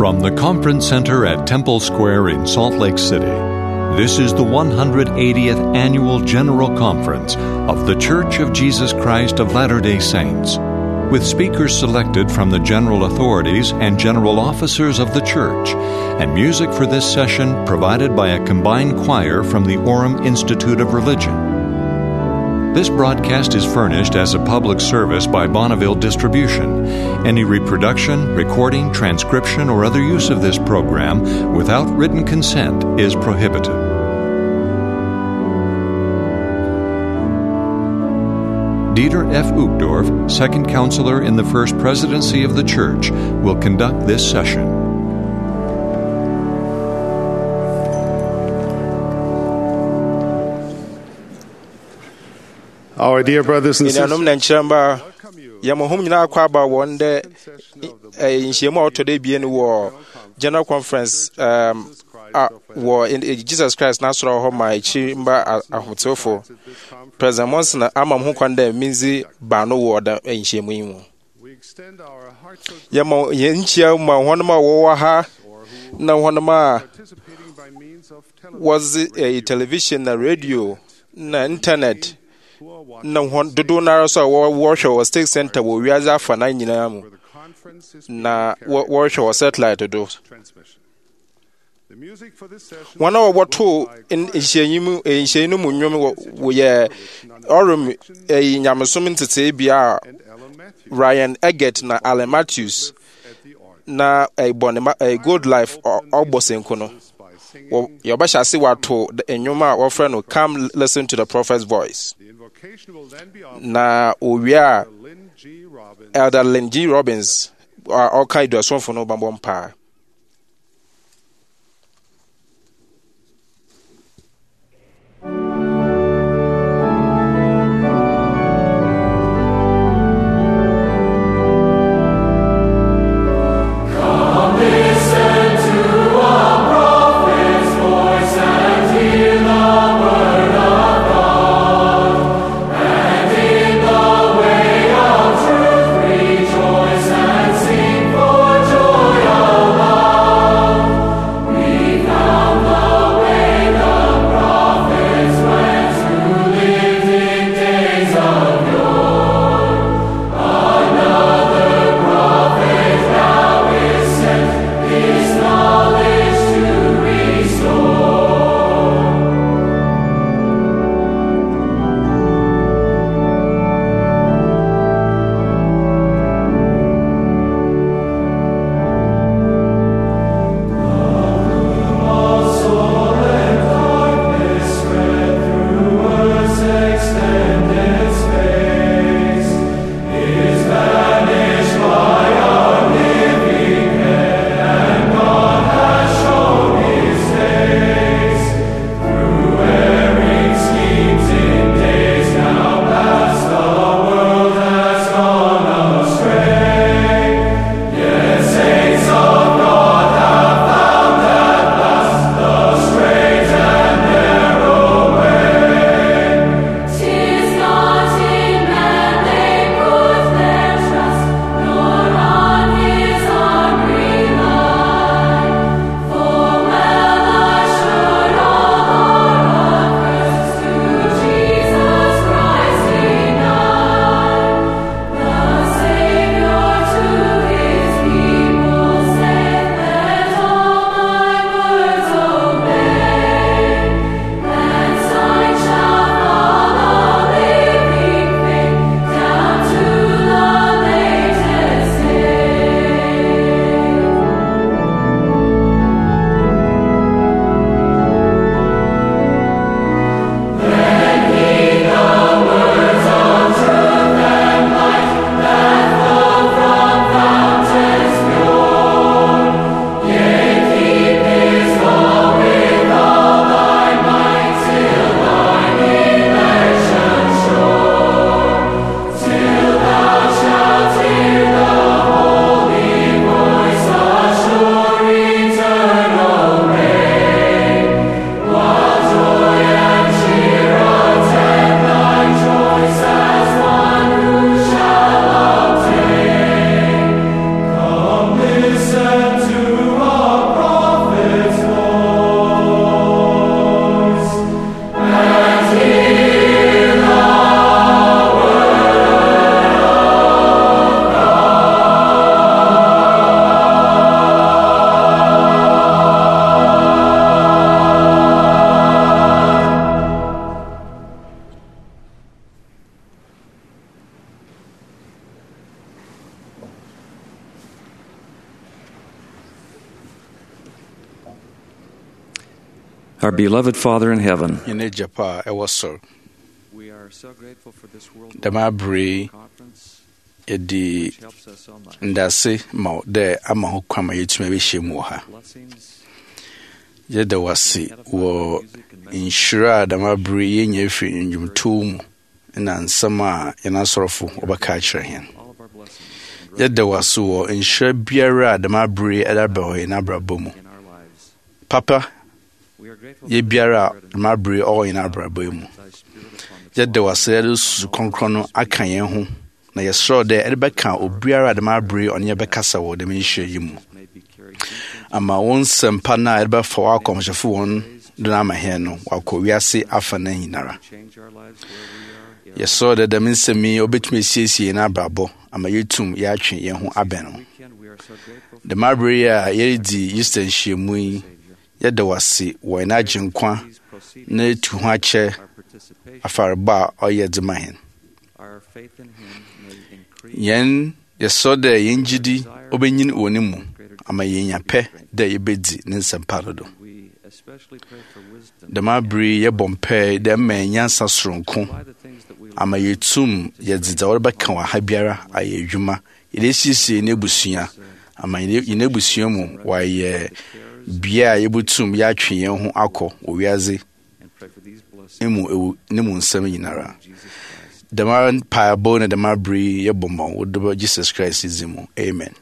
From the Conference Center at Temple Square in Salt Lake City, this is the 180th Annual General Conference of The Church of Jesus Christ of Latter-day Saints, with speakers selected from the general authorities and general officers of the Church, and music for this session provided by a combined choir from the Orem Institute of Religion. This broadcast is furnished as a public service by Bonneville Distribution. Any reproduction, recording, transcription, or other use of this program without written consent is prohibited. Dieter F. Uchtdorf, Second Counselor in the First Presidency of the Church, will conduct this session. Our dear brothers and sisters, welcome you to General Conference in Jesus Christ National Home Chimba Ahutofo. President Monson Amam Hukwande Minzi Bano Ward in Shemu. we extend our heartfelt Yamo Yenchia Mahonama Waha na Honama participating by means of was a television, a radio, na internet. who are watching Na dodo na so worship was take center wo wiaza fa na nyina mu the conference is na worship was satellite do transmission. The music for this session one of what to in hyeyimu hyeyimu mu nwom wo ye orum nyamesom ntete bia and Ellen Matthews Ryan Eggett na Alan Matthews at the organ na a good life ogbosenko no by singing. yobasha se wato enwom a wo friend no come listen to the prophet's voice The invocation will then be offered na owia by Lynn G. Robbins. Elder Lynn G. Robbins all kind of song for no bambom pa. Rejoice and sing for joy of Our beloved Father in heaven, Yene Japa Ewasor. we are so grateful for this world Damabri conference, Edi which helps us so much. Ndase Ma de Ama ho kwama yetuma be hyemu ha. Blessings, Yede wasi wo inshira damabri yenye fi ndwumtum na nsama yana sorofo obaka kire hen. all of our blessings Yede wasu wo inshira biara damabri edaba ho na brabomu. in our lives. Papa We are grateful ye for biara the Spirit damabri all in abrabomu. and thy Spirit upon the Yede wase su konkrono aka yen ho na yesro de edebeka obiara damabri onye bekasa wo dem nhye yimu. may be carried deep into Ama wonsempa na edebefo akomhyefo won duna hen no wakɔ wiase afa na hinara. change our lives where we are. Yeso de dem nsemi obetumi siesie na abrabɔ ama yetum ya atwe yen ho abɛn no. We are so grateful for De mabri a yedi Easter hyiemu yi yɛda wase wɔ na agyenkwa these proceedings, na tu ho akyɛ our participation, afareba a ɔyɛ de ma hen. our faith in him may increase. Yen yeso de yenjidi obenyin wɔ ne mu ama yenya pɛ de yebedi ne nsɛmpa no do. We especially pray for wisdom De mabri yɛbɔ mpɛ de ma nyansa soronko by the things that we ama yetum yɛdeda wɔrebɛka wɔ ha biara ayɛ adwuma yɛsiesie ne busua ama yɛne busua mu wɔayɛ bia a yɛbɛtum yɛatwe yɛn ho akɔ wɔ wiase and pray for these blessings ne mu nsɛm nyinara. in Jesus Christ. Dama paabo na dama bere yɛbɔ ma wo de Jesus Christ zi mu. Amen.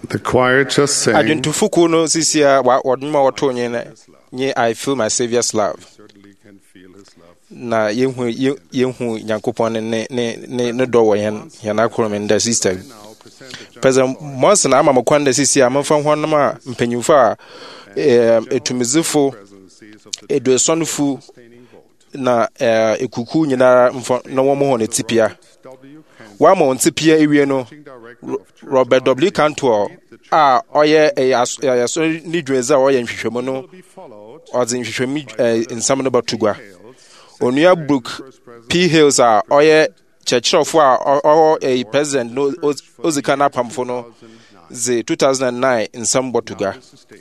The choir just sang. adwuntufo kuo no sisi a wɔde ma wɔto nye I feel my savior's love. Certainly can feel his love. Na yehu Nyankopɔn ne dɔ wɔ yɛn akoro me nda sister. Now present the President Monson ama mokwan da sisi a momfa hɔnom a mpanyimfo a etumizifo presidencies of the eduasɔnfo sustaining vote. na ekuku nyinara mfa na wɔn ho ne tipia. W. Kent, Wama wɔn tipia ewie no Managing Director of Church Robert W. Cantwell a ɔyɛ asɔre ne dwumadzi a ɔyɛ nhwehwɛmu no will be followed ɔdze nhwehwɛmu nsɛm no bɛto gua. Hales, Onua Brook P. Hales a ɔyɛ kyerɛkyerɛfo a ɔwɔ president no ozika n'apamfo no dze 2009 nsɛm bɔto gua. sustaining.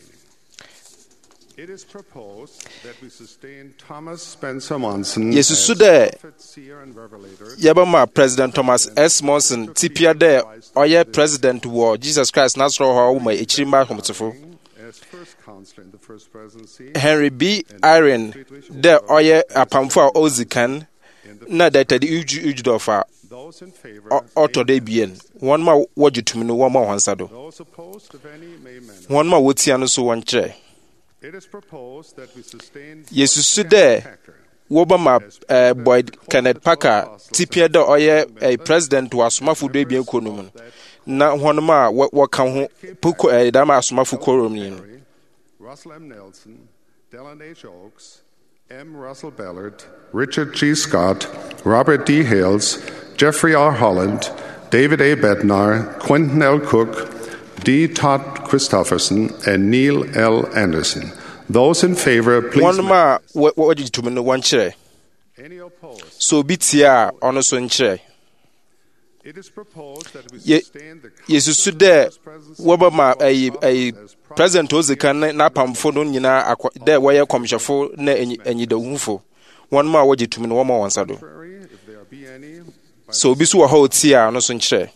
It is proposed that we sustain Thomas Spencer Monson Yesusu as dɛ prophet, seer, and revelator, yɛbɛma President Thomas S. Monson tipia dɛ ɔyɛ president wɔ Jesus Christ n'asɔrɔ hɔ ma ekyiri mba ahomtefo. as first counselor in the first presidency, Henry B. Irene dɛ ɔyɛ apamfo a ɔdzi kan na Dr. Ujdorf a those in favor, ɔtɔ dɛ ebien. Wɔn ma wɔgye tumi no wɔn ma wɔn nsa do. those opposed, if any, may manifest. Wɔn ma wɔtia no so wɔn kyerɛ. It is proposed that we sustain Yesusu Boyd dɛ Packer wɔbɛma Boyd Kenneth Parker tipia dɛ ɔyɛ president wɔ asomafo do ebien kɔ no mu. Na wɔn ma wɔka ho poko dama asomafo kɔrɔ mu no. Russell M. Nelson, Dallin H. Oaks, M. Russell Ballard, Richard G. Scott, Robert D. Hales, Jeffrey R. Holland, David A. Bednar, Quentin L. Cook, D. Todd Christofferson, and Neil L. Anderson. Those in favor, please. Wɔn ma wɔgye tumi no wɔn kyerɛ. Any opposed? So obi tia a ɔno so nkyerɛ. It is proposed that we Ye- sustain the Yesusu dɛ wɔbɛma president ozika ne n'apamfo no nyinaa dɛ wɔyɛ kɔmhyɛfo na anyidahufo. Wɔn ma wɔgye tumi no wɔn ma wɔn nsa do. contrary, if there be any. So obi so wɔ hɔ otia a ɔno so nkyerɛ.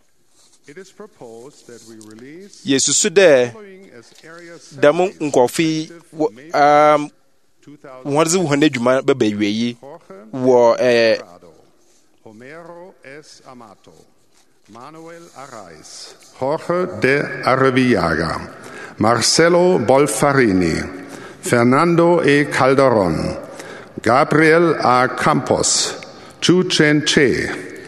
It is proposed that we release Yesusu dɛ following as area dɛm nkɔfo yi 2000 wɔn de wɔn adwuma bɛba awie yi Jorge wɔ Prado, Homero S. Amato, Manuel Arraiz, Jorge de Arrevillaga, Marcelo Bolfarini, Fernando E. Calderon, Gabriel A. Campos, Chu Chen Che,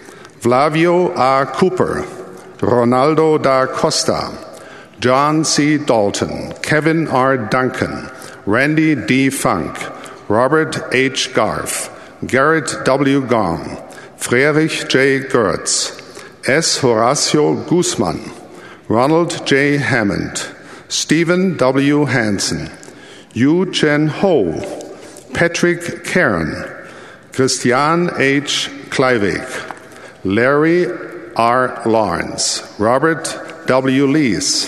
Flavio A. Cooper, Ronaldo da Costa, John C. Dalton, Kevin R. Duncan, Randy D. Funk, Robert H. Garf, Garrett W. Gong, Friedrich J. Gertz, S. Horacio Guzman, Ronald J. Hammond, Stephen W. Hansen, Yu Chen Ho, Patrick Karen, Christian H. Kleivik, Larry R. Lawrence, Robert W. Lees,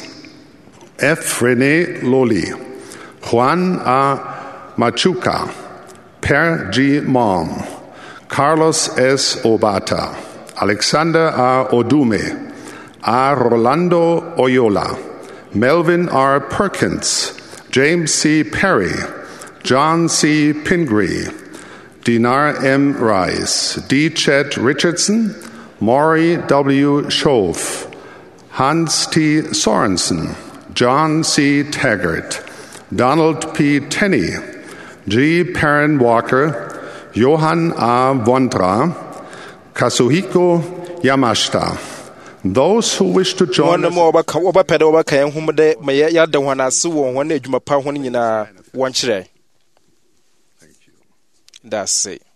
F. Rene Loli, Juan A. Machuca, Per G. Mom, Carlos S. Obata, Alexander A. Odume, A. Rolando Oyola, Melvin R. Perkins, James C. Perry, John C. Pingree, Dinar M. Rice, D. Chet Richardson, Maury W. Schoaf, Hans T. Sorensen, John C. Taggart, Donald P. Tenney, G. Perrin Walker, Johann A. Vondra, Kazuhiko Yamashita. Those who wish to join wɔn us ma wɔbɛpɛ dɛ wɔbɛka yɛn ho dɛ ma yɛada wɔn ase wɔ wɔn adwuma pa ho no nyinaa wɔn kyerɛ. That's it.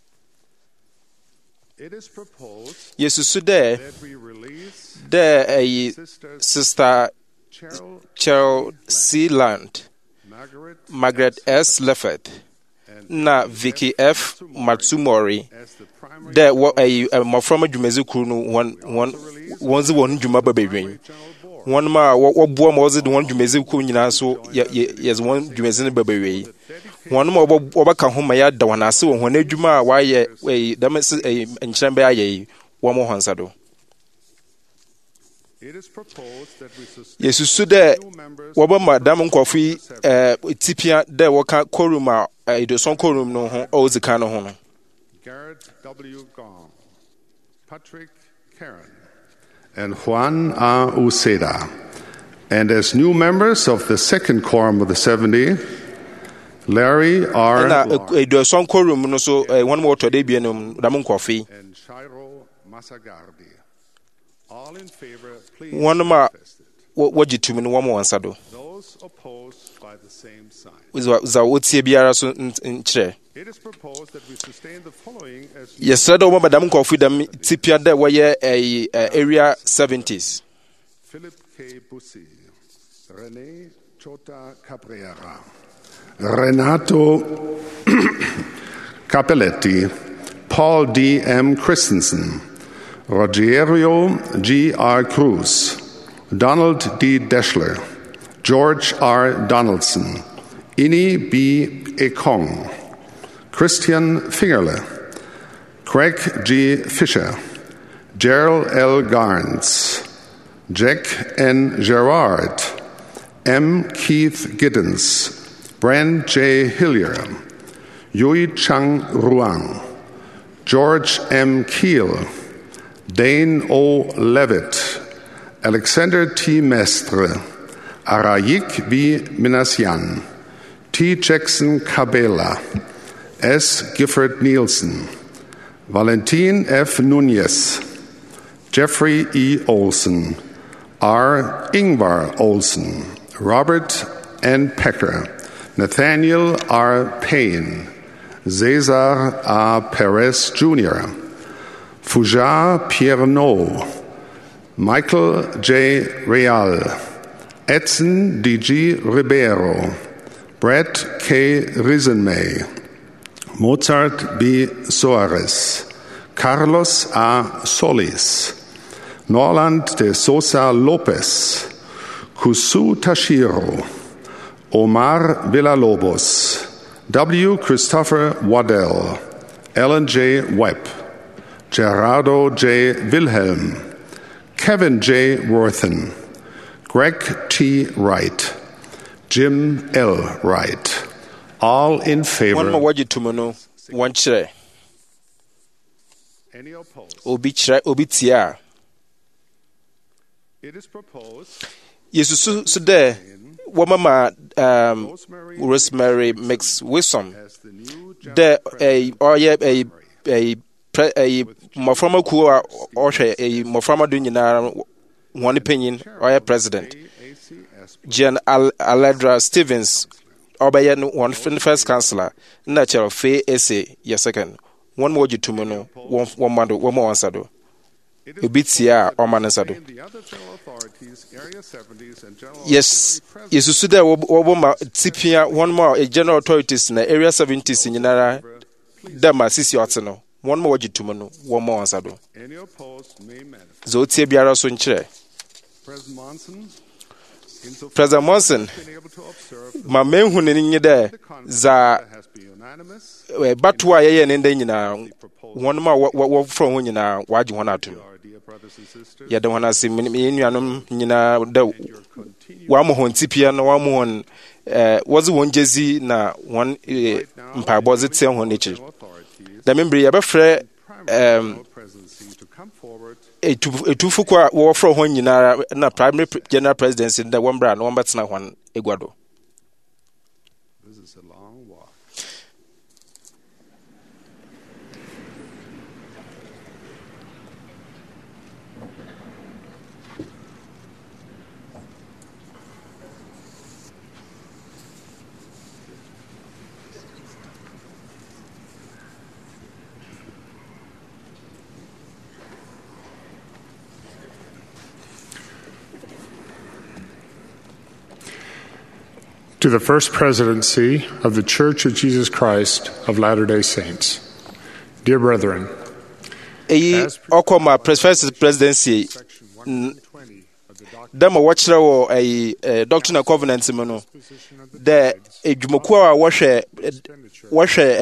It is proposed Yesusu dɛ that we release dɛ Sisters Sister Cheryl Cheryl C. Land, Margaret S. Leffert, na Vicky F. Matsumori as the primary dɛ mmɔframma dwumadzi kuru no wɔn dze wɔn dwuma ba bɛwɛn. Wɔn ma wɔboa ma wɔdze de wɔn dwumadzi kuru nyinaa so yɛdze wɔn dwumadzi no ba bɛwɛn. Wɔn ma wɔbɛka ho ma yɛada wɔn ase wɔ wɔn adwuma a wɔayɛ dɛm nkyɛn bɛ ayɛ yi wɔn mo hɔn nsa do. It is proposed that we sustain Yesusu dɛ wɔbɛma dɛm nkɔfo yi tipia dɛ wɔka korum a edosɔn korum no ho a odzi kan no ho no. Garrett W. Gong, Patrick Karen, and Juan A. Uceda, And as new members of the second quorum of the 70, Larry R. na Clark eduason korum no so one more to de bienum da mun kofi and Shiro Masagardi. All in favor, please one ma manifest it. wagitumi no one wansa do Those opposed by the same sign. za wotie biara so nkyerɛ It is proposed that we sustain the following as yɛsrɛ dɛ wɔma dam kofi dam tipia dɛ wɔyɛ area 70s Philip K. Bussi, René Chota Cabrera, Renato Capelletti, Paul D. M. Christensen, Rogerio G. R. Cruz, Donald D. Deschler, George R. Donaldson, Ini B. Ekong, Christian Fingerle, Craig G. Fisher, Gerald L. Garns, Jack N. Gerard, M. Keith Giddens, Brand J. Hillier, Yui Chang Ruang, George M. Keel, Dane O. Levitt, Alexander T. Mestre, Arayik B. Minasyan, T. Jackson Cabela, S. Gifford Nielsen, Valentin F. Nunez, Jeffrey E. Olson, R. Ingvar Olson, Robert N. Pecker, Nathaniel R. Payne, Cesar A. Perez Jr., Foujar Pierno, Michael J. Real, Edson D.G. Ribeiro, Brett K. Risenmay, Mozart B. Soares, Carlos A. Solis, Norland de Sosa Lopez, Kusu Tashiro, Omar Villalobos, W. Christopher Waddell, Ellen J. Webb, Gerardo J. Wilhelm, Kevin J. Worthen, Greg T. Wright, Jim L. Wright. All in one favor. ma wagitumi no one kyerɛ Any opposed? obi tie a It is proposed yesusu so dɛ wɔma ma Rosemary Mix Wisdom as the new dɛ ɔyɛ mmɔframma kuo a ɔhwɛ mmɔframma do nyinaa wɔne panyin ɔyɛ president Jen Aledra Stevens ɔbɛyɛ no one first councillor na kyerɛ Faye Ese yɛ second one more gitumi no wɔn ma wɔnsa do obi tie a ɔma ne nsa do the other general authorities, Area 70s and general yes yesusu dɛ wɔbɔ ma tipia one more general authorities na area 70s nyinara dɛ ma sisi ɔte no one more gitumi no wɔn ma wɔnsa do Any opposed may manifest. dza otie biara so nkyerɛ President Monson, insofar President Monson as been able to observe the ma mehu ne nye dɛ za has been unanimous, bato a yɛyɛ ne nda nyinaa wɔn ma wɔfrɛ ho nyinaa wɔagye wɔn atom our dear brothers and sisters, yɛde wɔn ase me nuanom nyinaa dɛ wɔamo hɔn tipia na wɔamo hɔn wɔdze wɔn gyezi na wɔn mpaebɔ dze tea hɔn akyiri authorities, dɛm mmere yɛbɛfrɛ primary presidency to come forward etufo kɔ a wɔfrɛ hɔn nyinaa na primary general presidency dɛ wɔn bra na wɔn bɛtena hɔn egua do This is a long walk. To the First Presidency of the Church of Jesus Christ of Latter-day Saints. Dear brethren, eyi ɔkɔ ma first presidency Section 120 of the document dɛm a wɔkyerɛ wɔ ɛyi Doctrine and Covenant mu no position of the dɛ tithes, edwumakuo a wɔhwɛ expenditure,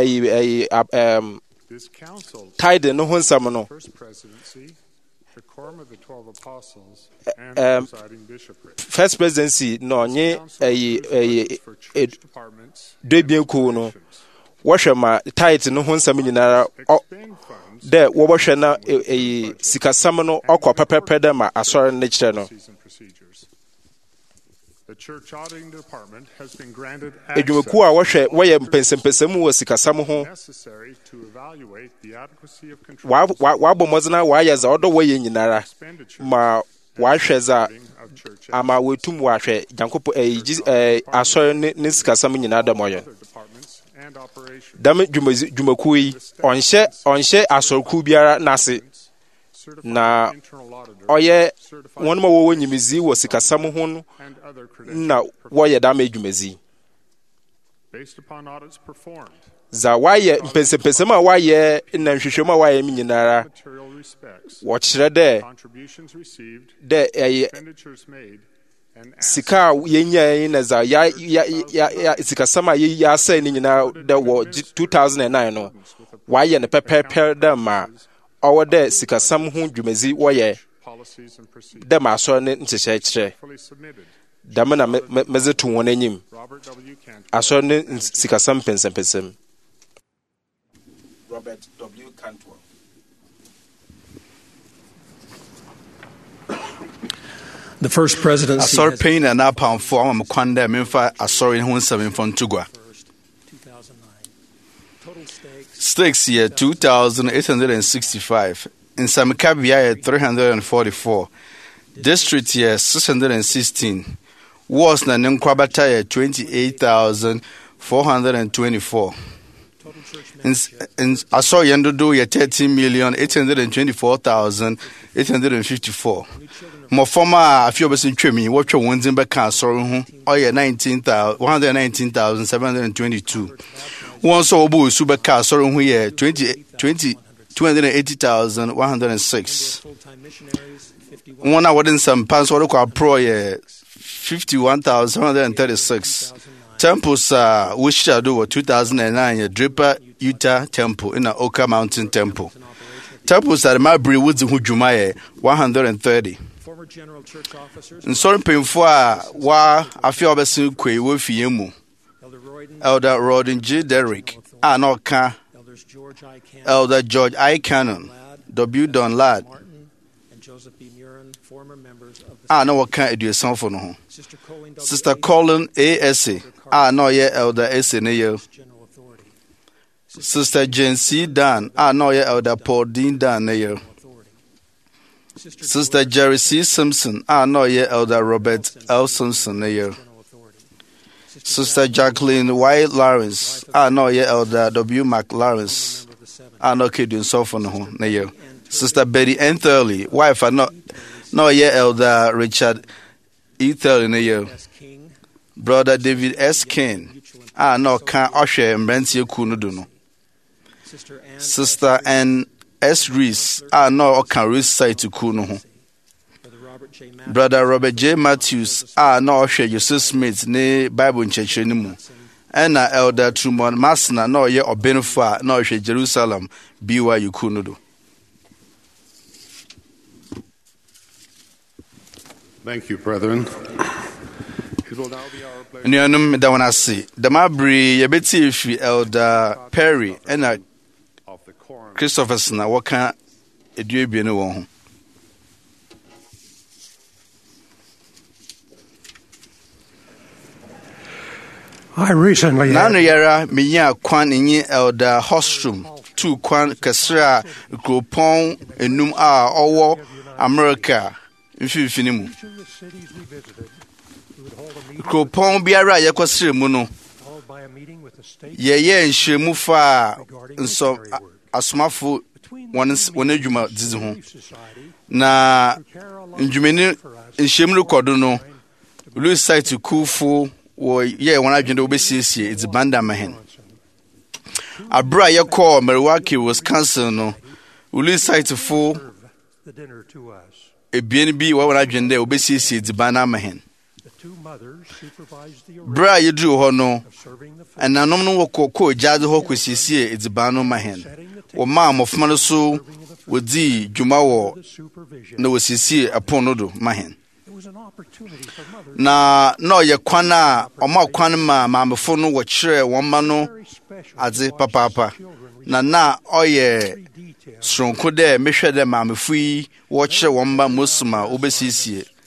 this council, tithe no ho nsɛm no First Presidency, the quorum of the 12 apostles, and presiding bishopric. first presidency na ɔnye Council for church departments, debien kuo no wɔhwɛ ma tithe no ho nsɛm nyinara expend funds, dɛ wɔbɛhwɛ na sikasɛm no ɔkɔ pɛpɛpɛ dɛ ma asɔre no kyerɛ no policies and procedures. The church auditing department has been granted adwumakuo a wɔyɛ mpɛnsɛmpɛnsɛm wɔ sikasɛm ho necessary to evaluate the adequacy of control wabɔ mmɔdzen a wɔayɛ dza ɔdɔ wɔyɛ nyinara ma wɔahwɛ dza of church ama wɔtum wɔahwɛ nyankopɔn asɔre ne sikasɛm nyinaa dɛm ɔyɛ departments and operations. dɛm dwumakuo yi ɔnhyɛ asɔrekuo biara n'ase na Internal auditor ɔyɛ wɔn ma wɔwɔ nyimdzee wɔ sikasɛm ho no and other na credentials wɔyɛ dɛm adwumadzi based upon audits performed, dza wɔayɛ mpɛnsɛmpɛnsɛm a wɔayɛ na nhwehwɛmu a wɔayɛ nyinara material respects, wɔkyerɛ dɛ contributions received, ɛyɛ expenditures made, and sika a yɛnyae na dza sikasɛm a yɛasɛe no nyinaa dɛ wɔ 2009 no wɔayɛ no pɛpɛɛpɛ dɛ ma ɔwɔ dɛ sikasɛm ho dwumadzi wɔyɛ policies and procedures dɛ ma asɔre ne nhyehyɛekyerɛ fully submitted. dɛm na medze to wɔn anim Robert W. Cantor, asɔre ne sikasɛm mpɛnsɛmpɛnsɛm. Robert W. Cantwell. The first presidency asɔre has panyin na n'apamfo ama me kwan dɛ memfa asɔre ho nsɛm mfa nto gua. 2009. Total stakes Stakes yɛ 2,865. Nsamikabea yɛ 344. District yɛ 616. Wards na ne nkorabata yɛ 28,424. total church membership Asɔre yɛn dodow yɛ 13,824,854. Mmɔframma a afi a wɔbɛsi ntwam yi wɔtwa wɔn dzin bɛka asɔre ho ɔyɛ 119,722. Wɔn nso a wɔbɔ osu bɛka asɔre ho yɛ 280,106. full-time missionaries 51. Wɔn a wɔde nsampa nso wɔde kɔ aprɔ yɛ 51,736. Temples a wɔhyia do wɔ 2009 yɛ Draper Utah Temple na Oka Mountain Temple. Temples a Mabere wodzi ho dwuma yɛ 130. Former general church officers Nsɔre mpanyinfo a afi a wɔbɛsi kɔ yi wɔfi yɛn mu. Elder Royden, Elder Rodin G. Derrick a na ɔka Elders George I. Cannon, Elder George I. Cannon, W. Don Ladd Martin, and Joseph B. Murin, former members of the a na wɔka aduosanfo no ho. Sister Colleen W. Sister Colin A. Esse a na ɔyɛ Elder Esse ne yɛ. General Authority. Sister Jane C. Dan a na ɔyɛ Elder Paul Dean Dan ne yɛ. Authority. Sister Jerry C. Simpson a na ɔyɛ Elder Robert L. Simpson ne yɛ. General Authority. Sister Jacqueline Y. Lawrence a na ɔyɛ Elder W. Mac Lawrence Member of the Seven. a na ɔka aduosanfo no ho ne yɛ. Sister Betty N. Thurley, wife a na ɔyɛ Elder Richard E. Thurley ne yɛ. S. King, Brother David S. King a na ɔka ɔhwɛ mmeranteɛ kuo no do no. Sister Ann, Sister N. S. Reese a na ɔka Reese site kuo no ho. Brother Robert J. Matthews, Brother Robert J. Matthews a na ɔhwɛ Joseph Smith ne Bible nkyerɛkyerɛ no mu. Ɛna Elder Truman Masna na ɔyɛ ɔbenfo a na ɔhwɛ Jerusalem BYU kuo no do. Thank you, brethren. It will now be our pleasure. Nnuanom meda wɔn ase. Dɛm abere yɛbɛtie fi Elder Perry ɛna Of the quorum. Christopherson a wɔka aduabien no wɔn ho. I recently N'ano had yɛra menyaa kwan nye Elder Hostrom tuu kwan kɛsɛ a kuropɔn enum a ɔwɔ America mfimfini mu. each of the cities we visited, we would hold a meeting Kuropɔn biara a yɛkɔsrɛ mu no, followed by a meeting with the state yɛyɛ nhyiamu fa asomafo wɔn adwuma didi ho. Relief Society Na prepare a lot ndwumani nhyiamu no kɔdo no, Louis site kuufo yɛyɛ wɔn adwene dɛ wɔbɛsiesie edziban da mɛhen. Abere a yɛkɔɔ Milwaukee, Wisconsin no, Louis site fo serve the dinner to us. ebien bi wɔyɛ wɔn adwene dɛ wɔbɛsiesie edziban na mɛhen. The two mothers supervised the Bere a yɛduru hɔ no, of serving the food, ɛnanom no kɔɔ gyaadze hɔ kɔsiesie edziban no mɛhen. Wɔmaa mmɔframma no so wodii dwuma wɔ the supervision. na wɔsiesie ɛpon no do mɛhen. It was an opportunity for mothers Na ɔyɛ kwan a ɔma kwan ma maamefo no wɔkyerɛ wɔn mma no very special adze to watch papaapa. children Na ɔyɛ receive details soronko dɛ mehwɛ dɛ maamefo yi wɔkyerɛ wɔn mma mosum a wɔbɛsiesie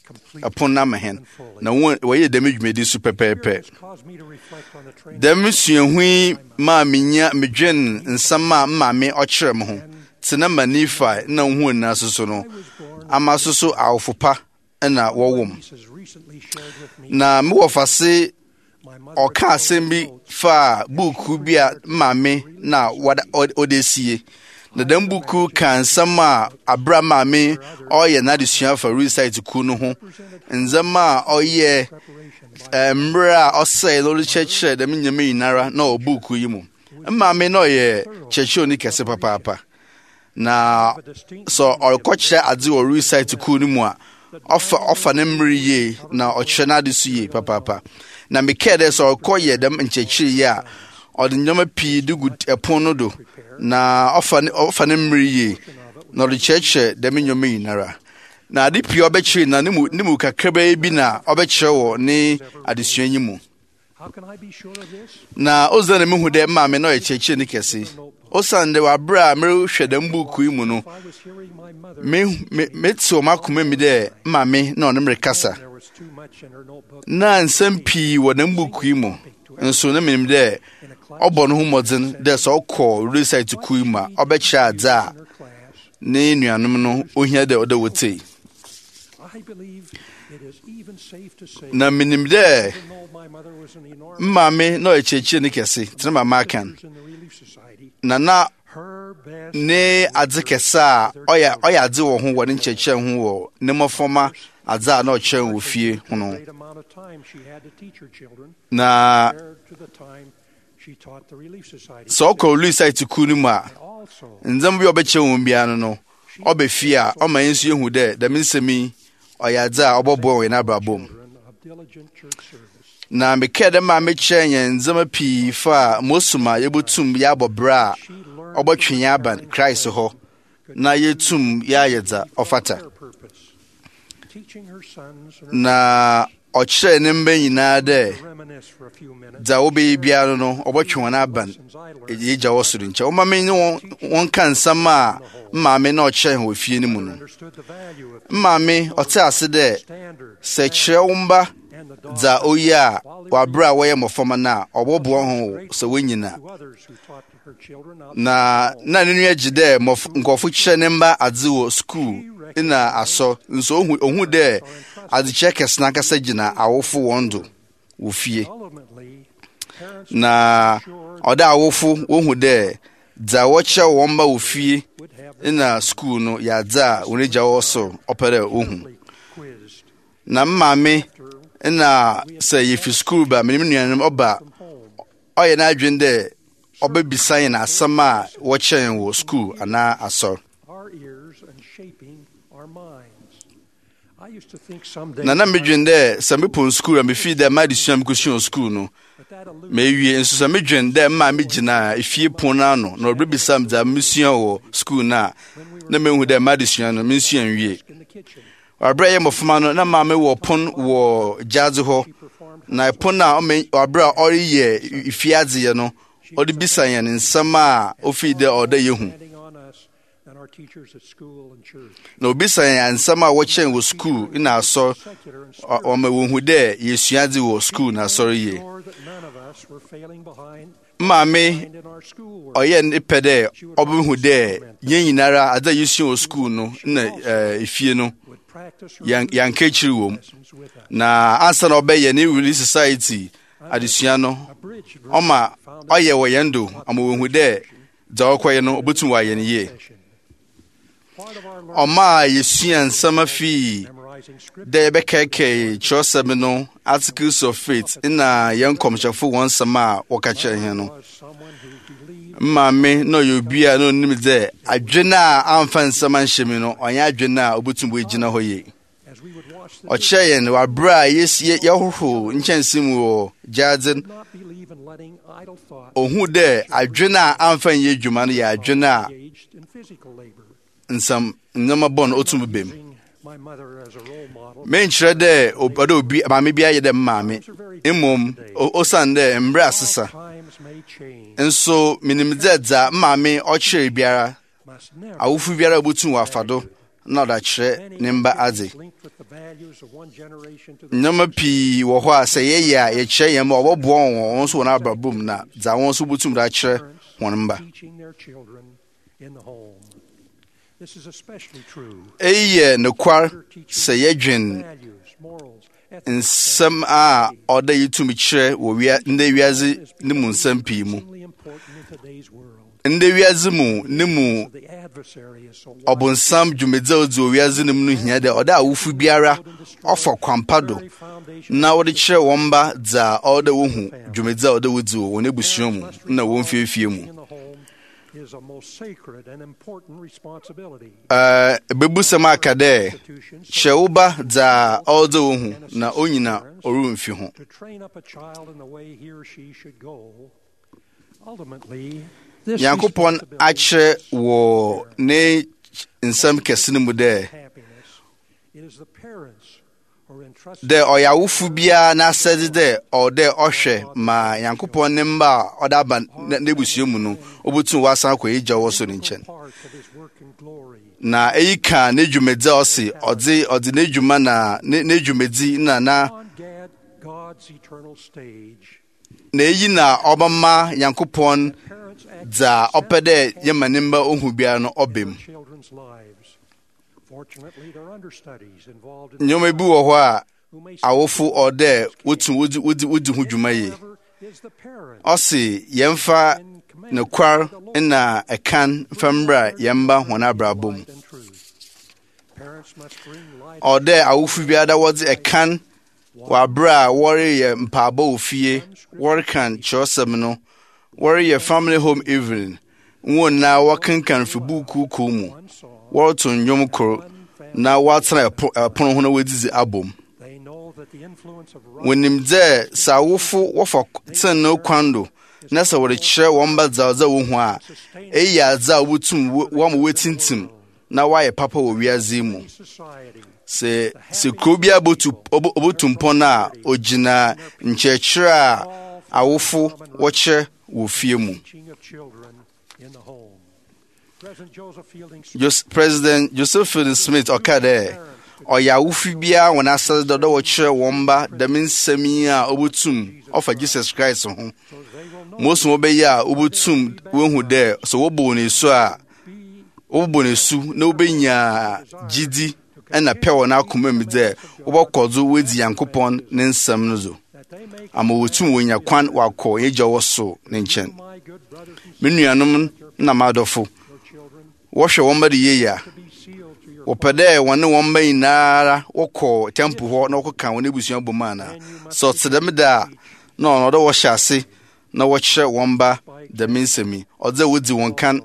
upon Namahan. Now, why you damage me this super pepe. Them hui mammy, Mijin, and some mammy or chermo. Tinama Nephi, no one nasono. Amasoso alpha and a womb. Na muafase or casembi fa bukubia mame na what odesie. The Dembuku can sama abra mame or ye nadisha for recite to kuno and zama or ye mbra or say loli church the minyami nara no buku yimu. Mame no ye chechoni kese papa. Na so or coach adi or recite to kunumwa. Offer nemri ye na ochena disu ye papa. Na mekede so koye dem nchechi ya or the nyoma pi do good epono do na offer nemri ye na the church dem nyomi nara na di pi obechi na nimu kakrebe bi na obechi wo ni adesua nyimu na ozane mehu de ma me no echechi ni kese osande wa bra meru hwedam buku imu no me tso makome mi de ma me na onemre kasa na nsɛmpi wɔ na mbuku imu nso na menim de ɔbɔ no ho modzen de so ɔkɔ recite ku imu a ɔbɛkyerɛ adze a ne nuanom no ohia de ɔda wotei na menim de mmame na ɔkyekye ne kɛse tena mama kan na ne adze kɛse a ɔyɛ adze wɔ ho wɔ ne nkyɛkyɛ ho wɔ ne mɔfɔma adze a na ɔkyerɛ wɔ fie hono na so ɔkɔ recite ku no mu a ndzɛm bi ɔbɛkyerɛ wɔn bia no ɔbɛ fie a ɔma yɛnso yɛhu dɛ dɛm nsɛmi ɔyɛ adze a ɔbɔboa wɔn n'abrabɔ na mekɛ dɛ ma mekyerɛ yɛn ndzɛma pii fa mosuma yɛbɛtum yɛabɔ bra a ɔbɛtwe yɛn aba Christ hɔ na yɛtum yɛayɛ dza ɔfata na ɔkyerɛ ne mba nyinaa dɛ dza wobɛyɛ biara no ɔbɛtwe wɔn aba yɛgya wɔ soro nkyɛn wɔma me ne wɔn ka nsɛm a mmaame na ɔkyerɛ wɔ fie no mu no mmaame ɔte ase dɛ sɛ kyerɛ wo mba dza oyi a wabra a wɔyɛ mmɔfɔma no a ɔbɔboa ho sɛ wɔnyina na ne nua gye dɛ nkɔfo kyerɛ ne mba adze wɔ skuul na asɔ nso ohu dɛ adekyerɛ kɛse n'ankasa gyina awofo wɔn do wɔ fie na ɔda awofo wohu dɛ dza wɔkyerɛ wɔn mba wɔ fie na skuul no yɛ adze a wɔn agya wɔ so ɔpɛ dɛ ohu na mmaame na sɛ yɛfi skuul ba menim nuanom ɔba ɔyɛ n'adwene dɛ ɔbɛbisa yɛn asɛm a wɔkyerɛ yɛn wɔ skuul anaa asɔr na medwene dɛ sɛ mepɔ skuul a mefi dɛ madesua mekɔsua skuul no mewie nso sɛ medwene dɛ mma megyina efie pon no ano na ɔbɛbisa m dza mesua wɔ skuul no a na mehu dɛ madesua no mensua nwie ɔbrɛ yɛ mmɔfoma no na maame wɔ pon wɔ gyaadze hɔ na pon a ɔbrɛ a ɔreyɛ efie adzeɛ no ɔde bisa yɛn nsɛm a ofi dɛ ɔda yɛhu na obisa yɛn nsɛm a wɔkyɛn wɔ skuul na asɔ ɔma wɔhu dɛ yɛsua adze wɔ skuul na asɔre yie maame ɔyɛ ne pɛ dɛ ɔbɛhu dɛ yɛn nyinara adze a yɛsua wɔ skuul no na efie no yɛnka akyiri wɔ mu na ansa na ɔbɛyɛ ne Relief Society adesua no ɔma ɔyɛ wɔ yɛn do ama wɔhu dɛ dza ɔkɔyɛ no ɔbɛtum wɔayɛ no yie ɔma yɛsua nsɛm afii dɛ yɛbɛkɛkɛ kyerɛwsɛm no Articles of Faith na yɛn nkɔmhyɛfo wɔn nsɛm a wɔka kyerɛ yɛn no mmaame na ɔyɛ obi a na ɔnim dɛ adwene a amfa nsɛm anhyɛ mi no ɔnyɛ adwene a ɔbɛtum wɔagyina hɔ yie ɔkyerɛ yɛn wabrɛ a yɛhohoro nkyɛnse mu wɔ gyaadze ɔhu dɛ adwene a amfa nyɛ adwuma no yɛ adwene a nnɛma bɔ no ɔtum bɛm menkyerɛ dɛ ɔdɛ obi maame bi ayɛ dɛ mmaame mmom ɔsan dɛ mmerɛ asesa nso menim dɛ dza mmaame ɔkyerɛ biara awofo biara ɔbɛtum wɔ afa do na ɔda kyerɛ ne mba adze. linked with the values of one generation to the Nneɛma pii wɔ hɔ a sɛ yɛyɛ a yɛkyerɛ yɛn ma ɔbɛboa wɔn nso wɔn abrabɔ mu na dza wɔn nso botum de akyerɛ wɔn mba. teaching their children in the home. This is especially true. Eyi yɛ nokwar sɛ yɛdwen Values, morals, ethics, nsɛm a ɔda yi tumi kyerɛ wɔ ndɛ wiadze ne mu nsɛm pii mu. extremely important in today's world. Ndɛ wiadze mu ne mu The adversary is so wide ɔbonsam dwumadzi a ɔdzi wɔ wiadze no mu no hia dɛ ɔda awofo biara ɔfa kwampa do na wɔde kyerɛ wɔn mba dza ɔda wohu dwumadzi a ɔda wodzi wɔ wɔn abusua mu na wɔn fiefie mu. in the home is a most sacred and important responsibility. Bebusɛm aka dɛ kyerɛ wo ba dza ɔda wohu na onyina ɔremfi ho. To train up a child in the way he or she should go. Ultimately, this Nyankopɔn akyerɛ wɔ ne nsɛm kɛse no mu dɛ happiness, it is the parents who are entrusted dɛ ɔyɛ awofo biara n'asɛde dɛ ɔdɛ ɔhwɛ ma Nyankopɔn ne mba a ɔda aba n'ebusua mu no obetum wasan akɔ egya wɔ so ne nkyɛn. part of his work and glory. Na eyi ka ne dwumadzi a ɔde ne dwuma na ne dwumadzi na On God's eternal stage, eyi na ɔbɛma Nyankopɔn parents act dza ɔpɛ dɛ yɛma ne mba ohu biara no ɔbɛ mu. children's lives. Fortunately, there are understudies involved in Nneɛma bi wɔ hɔ a who may awofo ɔdɛ wodi ho dwuma yie. however, is the parent Ɔse yɛmfa nokwar na ɛkan mfambra yɛmba hɔn abrabɔ mu. and truth. Parents must bring light Ɔdɛ awofo biara da wɔdze ɛkan wɔ abere a wɔreyɛ mpaabɔ wɔ fie, wɔrekan kyerɛwsɛm no, wɔreyɛ family home evening, wɔn na wɔkenkan fi buukuu kɔɔ mu, wɔreto nnwom koro, na wɔatena ɛpono ho na wɔadzidzi abom. they know that the influence of Wɔnim dɛ sɛ awofo wɔfa tene kwan do na sɛ wɔde kyerɛ wɔn ba dza wohu a ɛyɛ adze a wotum wɔn wetintim na wɔayɛ papa wɔ wiadze mu. society Sɛ kuro bi obotu mpɔn a ogyina nkyerɛkyerɛ a awofo wɔkyerɛ wɔ fie mu. teaching of children in the home. President Joseph Fielding President Joseph Fielding Smith ɔka dɛ ɔyɛ awofo biara wɔn asɛde dɔdɔ wɔkyerɛ wɔn ba dɛm nsɛm yi a obotum ɔfa Jesus Christ ho. Most wɔbɛyɛ a obotum wɔhu dɛ sɛ wɔbɔ ne su a wɔbɔ ne su na wɔbɛnya gyidi ɛna pɛ wɔ n'akoma mu dɛ wɔbɛkɔdzo wɔdzi Nyankopɔn ne nsɛm no zo. that they make Ama wɔtum wɔnya kwan wakɔ yɛgya wɔ so ne nkyɛn. my good brothers and Me nuanom na m'adɔfo, your children wɔhwɛ wɔn ba de yie a, be sealed to your wɔpɛ dɛ wɔne wɔn ba nyinaa wɔkɔ temple hɔ na wɔkɔka wɔn abusua bɔ mu ana. Sɛ ɔte dɛm da a, na ɔno ɔdɛ wɔhyɛ ase na wɔkyerɛ wɔn ba dɛm nsɛm yi. Ɔdɛ wɔdzi wɔn kan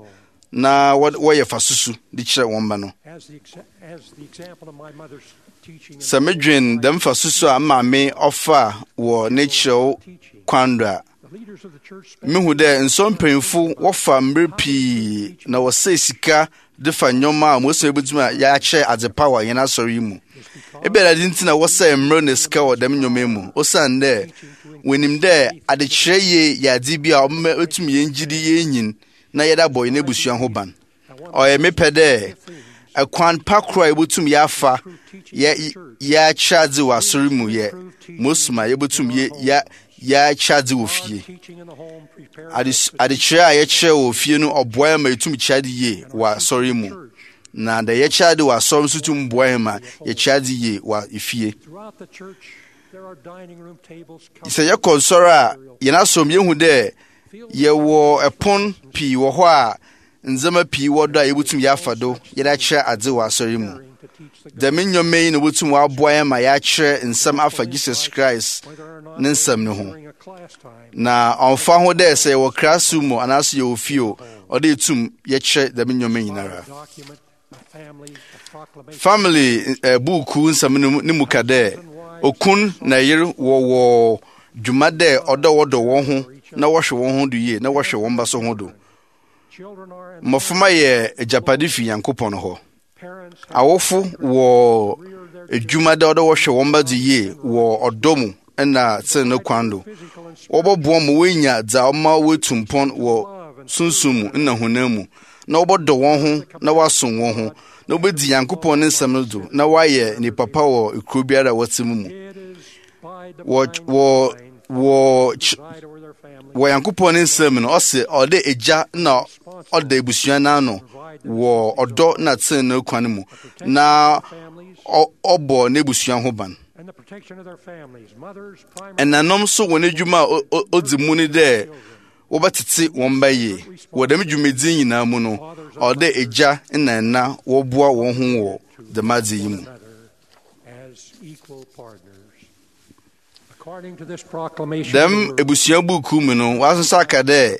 na wɔyɛ fa susu de kyerɛ wɔn ba no. as the example of my mother's teaching and Sɛ medwen dɛm fa susu a maame ɔfa wɔ ne kyerɛw kwan do a, the leaders of the church mehu dɛ nsɔm mpanyimfo wɔfa mmerɛ pii na wɔsɛ sika de fa nnwoma a Mose bɛtumi a yɛakyerɛ adzepa wɔ yɛn asɔre yi mu. Ebɛda de nti na wɔsɛ mmerɛ na sika wɔ dɛm nnwoma yi mu. Osiane dɛ wɔnim dɛ adekyerɛ yie yɛ ade bi a ɔbɛtumi yɛn gyidi yɛn nyin na yɛda bɔ yɛn abusua ho ban. Ɔyɛ mepɛ dɛ ɛkwan pa koro a yɛbɛtum yɛafa yɛakyerɛ adze wɔ asɔre mu yɛ Mose ma yɛbɛtum yɛakyerɛ adze wɔ fie. teaching in the home prepare Adekyerɛ a yɛkyerɛ wɔ fie no ɔboa yɛn ma yɛtum kyerɛ ade yie wɔ asɔre mu. Na da yɛkyerɛ ade wɔ asɔre nso tum boa yɛn ma yɛkyerɛ ade yie wɔ fie. throughout the church. There are dining room tables Sɛ yɛkɔ nsɔre a yɛn asom yɛhu dɛ yɛwɔ ɛpon pii wɔ hɔ a ndzɛmba pii wɔ do a yɛbɛtum yɛafa do yɛde akyerɛ adze wɔ asɔre mu. to teach the Dɛm nnwoma yi na wɔbɛtum wɔaboa yɛn ma yɛakyerɛ nsɛm afa Jesus Christ whether or not ne nsɛm no ho. during a class time. Na ɔmfa ho dɛ sɛ yɛwɔ classroom mu anaasɛ yɛwɔ fie o, ɔde etum yɛkyerɛ dɛm nnwoma nyinara. Document a family, a proclamation. Family buuku nsɛm ne mu ka dɛ okun na yere wɔwɔ dwuma dɛ ɔdɔ wɔn ho na wɔhwɛ wɔn ho do yie na wɔhwɛ wɔn ba so ho do. Children are Mmɔframma yɛ agyapade fi Nyankopɔn hɔ. parents Awofo wɔ adwuma dɛ ɔdɔ wɔhwɛ wɔn ba do yie wɔ ɔdɔ mu ɛna tene ne kwan do. Wɔbɛboa ma wɔanya dza ɔma wɔatu mpɔn wɔ sunsum mu na honam mu na wɔbɔdɔ wɔn ho na wɔasom wɔn ho na wɔbɛdi Nyankopɔn ne nsɛm no do na wɔayɛ nipa pa wɔ kuro biara wɔte mu wɔ Nyankopɔn ne nsɛm no ɔse ɔde agya na ɔda abusua n'ano wɔ ɔdɔ na tene no kwan mu na ɔbɔ n'abusua ho ban. Ɛnanom so wɔ n'adwuma a ɔdzi mu ne dɛ wɔbɛtete wɔn ba yie wɔ dɛm dwumadi nyinaa mu no ɔde agya na ɛna wɔboa wɔn ho wɔ dɛmadze yi mu. Dɛm abusua buuku mu no wɔasesa aka dɛ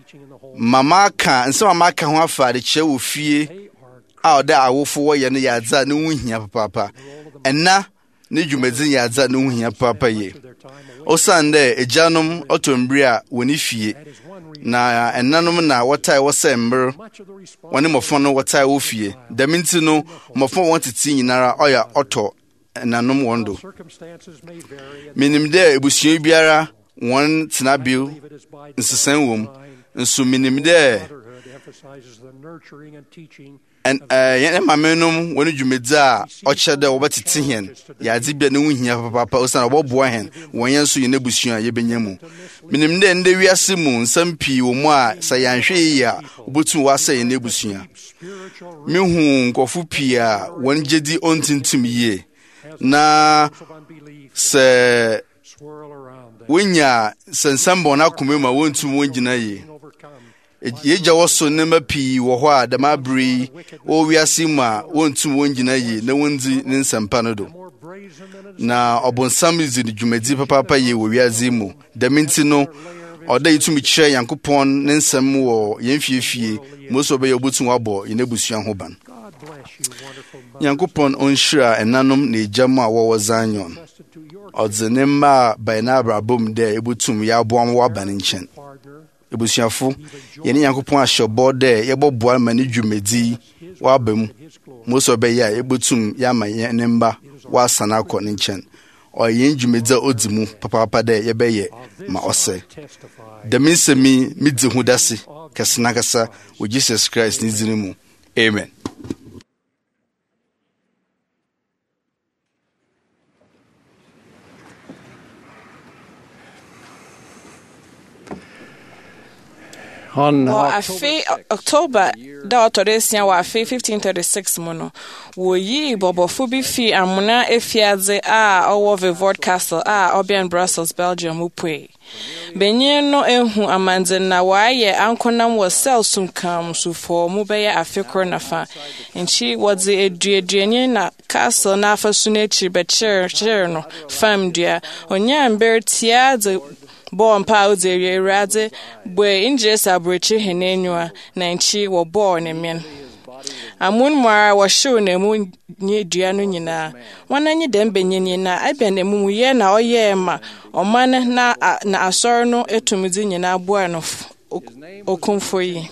nsɛm mama aka ho afa adekyerɛ wɔ fie a ɔde awofo wɔyɛ no yɛ adze a ne ho hia papaapa ɛna ne dwumadi yɛ adze a ne ho hia papaapa yie ɔsan dɛ agyanom ɔtɔmbere a wɔne fie na ɛnanom na wɔtae wɔsɛ mber wɔne mmɔfra no wɔtae wɔ fie dɛm nti no mmɔfra wɔn tete nyinara ɔyɛ ɔtɔ ɛnanom wɔn do. Menim dɛ abusua biara wɔn tenabeo nsesan wɔ mu nso menim dɛ yɛn mamenom wɔne dwumadi a ɔkyerɛ dɛ wɔbɛtete hɛn yɛadze bia ne ho hia papaapa ɔsan ɔbɔboa hɛn wɔn yɛn nso yɛ n'abusua a yɛbɛnya mu. Menim dɛ ndɛ wiase mu nsɛm pii wɔ mu a sɛ yɛanhwɛ yie a wobɛtum wɔasɛ yɛn n'abusua. Mehu nkɔfo pii a wɔn gyedi ɔntintim yie na sɛ wonya sɛ nsɛm bɔ no akoma mu a wɔntum wɔngyina yie. Yɛgya wɔ so nneɛma pii wɔ hɔ a dɛm abere yi wɔ wiase mu a wɔntum wɔngyina yie na wɔndi ne nsɛmpa no do. Na ɔbonsam dzi ne dwumadi papaapa yie wɔ wiase mu. Dɛm nti no ɔda yɛtumi kyerɛ Nyankopɔn ne nsɛm wɔ yɛn fiefie mo so ɔbɛyɛ ɔbɛtum wɔabɔ yɛn abusua ho ban. Nyankopɔn ɔnhyira ɛnanom na agya mu a wɔwɔ Zion. Ɔdze ne mma a bae na abrabɔ mu dɛ ɛbɛtum yɛaboa mo wɔaba ne nkyɛn. Ebusuafo yɛne Nyankopɔn ahyɛ bɔ dɛ yɛbɔboa ma ne dwumadi wɔaba mu mo so ɔbɛyɛ a yɛbɛtum yɛama ne mba wɔasan akɔ ne nkyɛn. Ɔyɛ yɛn dwumadi a ɔdzi mu papaapa dɛ yɛbɛyɛ ma ɔsɛ. Dɛm nsɛm yi midzi ho dase kɛse na kɛse wɔ Jesus Christ ne din mu. Amen. Afe October da Otoresia wa afe 1536 mu no woyi bobofo bi fi amuna efiadze a owo Vivord Castle a obian Brussels Belgium upwe benyin no ehu amandze na waye ankonam wo selsum kam sufo mu beye afekor na fa nchi wodze eduaduanye na castle na afasu na echi becher no fam dua onya mbertia de Born Pau de Rade, where injures are breaching Henenua, Nanchi, or born in men. A moon mara was shown a moon near Dianunina. One any dem benina, I been a muyena or yema, or man na asorno etumizina bueno o comfort.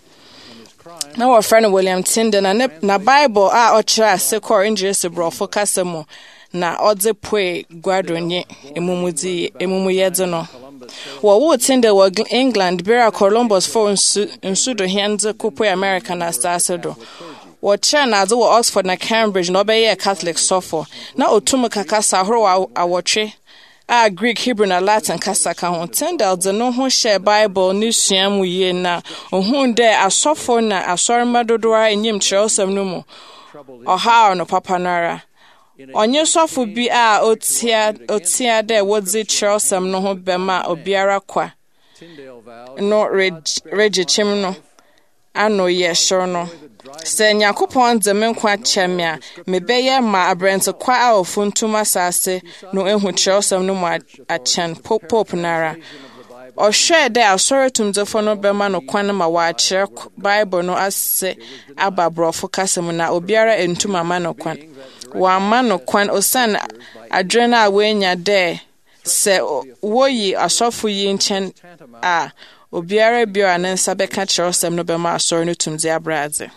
Now our friend William Tinden na Bible or chas secor injures a bro for Casamo. Na odze pwe guadronye emumuyedzono wo tinde wo England bera Columbus for nsudo henze kupwe America na stasedo wo chana azo wo Oxford na Cambridge no beye Catholic sofo na otumu kakasa horo awotwe a Greek, Hebrew na Latin kasa ka ho tinde odze no ho share Bible ni suamu ye na ohun de asofo na asorma dodoa enyim kyerewsam no mu oha no papanara onye sofo bi a otia de wodzi kyerewsam no ho bema obiara kwa no regichem no ano ye sure no se Nyankopɔn de me nkwa kyemia mebeye ma abrent kwa a ofuntum asase no ehu kyerewsam no mu achen pope nara ohwe de asoretum zefo no bema no kwan ma wa kyerɛ Bible no ase ababrofo kasem na obiara entum ama no kwan wa mano kwan osan adrena awenya de se woyi asofo yi nchen a obiara bia na nsa beka kyerewsam no bema asore no tumzi abraze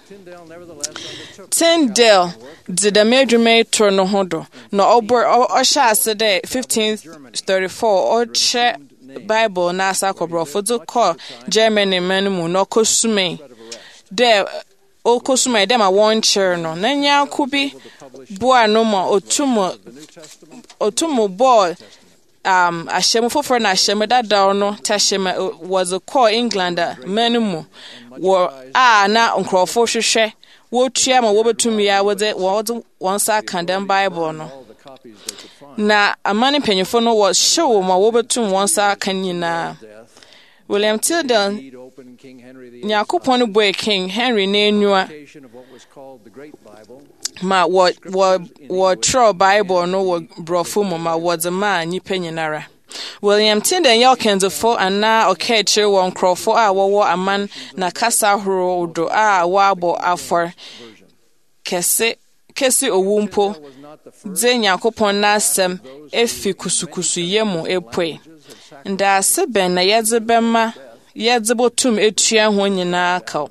Tyndale did the medrume to no hodo no obor o sha ase de 1534 o che Bible na asa kobrofo do call Germany manmu no kosume de okosuma de ma won chair no na nyanko bi boa no ma otumo ball ahyem foforo na ahyem dada no tashem was a call England menu wo na nkrofo hwehwe wo tua ma wo betumi ya wo one sa kandem Bible no na amani penyefo no was show ma wo betum one sa kanina William Tyndale Nyakopon boy King Henry n'enua ma wo tro Bible no wo brofo mo ma wo de ma nyipa nyinara William Tyndale Yelkensfo ana okechire won krofo a wo aman na kasa horo do a wabo afor kese owumpo de Nyakopon na asem efi kusukusu yemu epwe nda se ben na yedze bema yedze botum etua ho nyina ka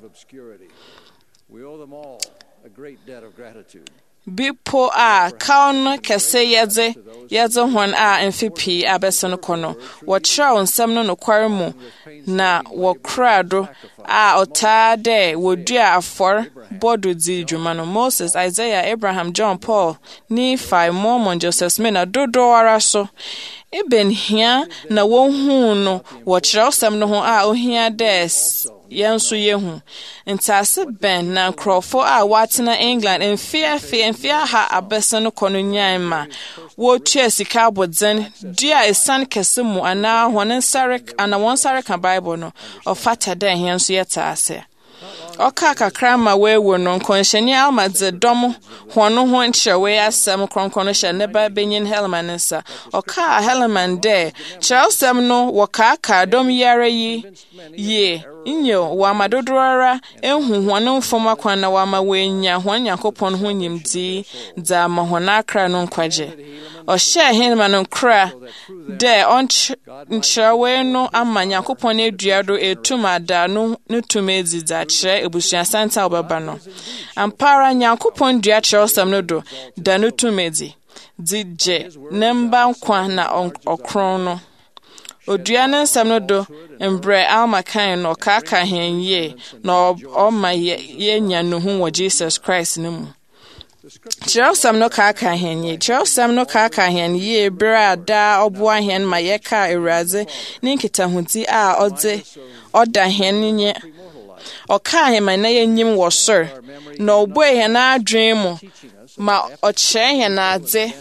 bipo a kaun kese yedze hon a mfipi abeso no kono wo kyerɛ nsɛm no nokware mu na wo krado a otade wodua afor bodo di dwuma no Moses, Isaiah, Abraham, John, Paul, Nephi, Mormon, Joseph Smith na dodo ara so Eben hia na wohu no wo kyerɛ nsɛm no ho a ohia des yenso yehu ntase ben na nkrofo a watena England mfia ha abese no kono nyan ma wo tua sika aboden dua esan kese mu ana won sare ka Bible no ofata da henso yetase Oka kakra ma wewo no nkonhyeni almadze dom hono ho nkyerwe asem kronkono hye ne ba benyin Helaman nsa oka Helaman de kyerwsem no wokaka dom yare yi inyo wa madodorara enhu hono mfoma kwan na wa ma wenya hon Yakopon ho nyimdi za ma hona akra no nkwaje ohye Helaman nkra de nkyerwe no ama Yakopon eduado etumada no nutumezi za kyerɛ ebusuan santa obaba no ampara Yakopon dua kyerɛwsɛm no do da no tumedi dije nemba nkwa na okron no odua ne nsɛm no do mbrɛ almakan no kaka henye na ɔma yenya no hu wɔ Jesus Christ no mu kyerɛwsɛm no kaka henye kyerɛwsɛm no kaka henye bra da ɔboa hen ma yɛka Ewurade ne nkitahudi a ɔda hen nye Oka hema na yenyim wo sor na oboe he na adwen mu ma okyerɛ he na ade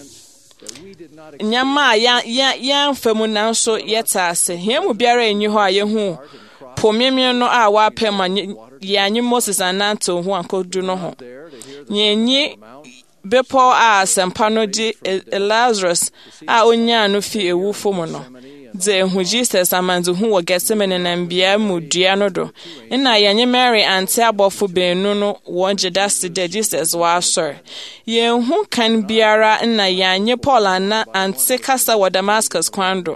nyama ya mfamu na nso yetase he mu biara enyi ho a yehu pomemie no a wapɛ ma yanyi Moses ananto ho ankodu no ho nyenyi bepo a sempa no di Lazarus a onya no fi ewufo mu no de hu Jesus amanzu hu wo Gethsemane na mbia mu dua no do na yenye Mary ante abofo benu no wo jedase de Jesus wa asor ye hu kan biara na yanye Paul na ante kasa wo Damascus kwando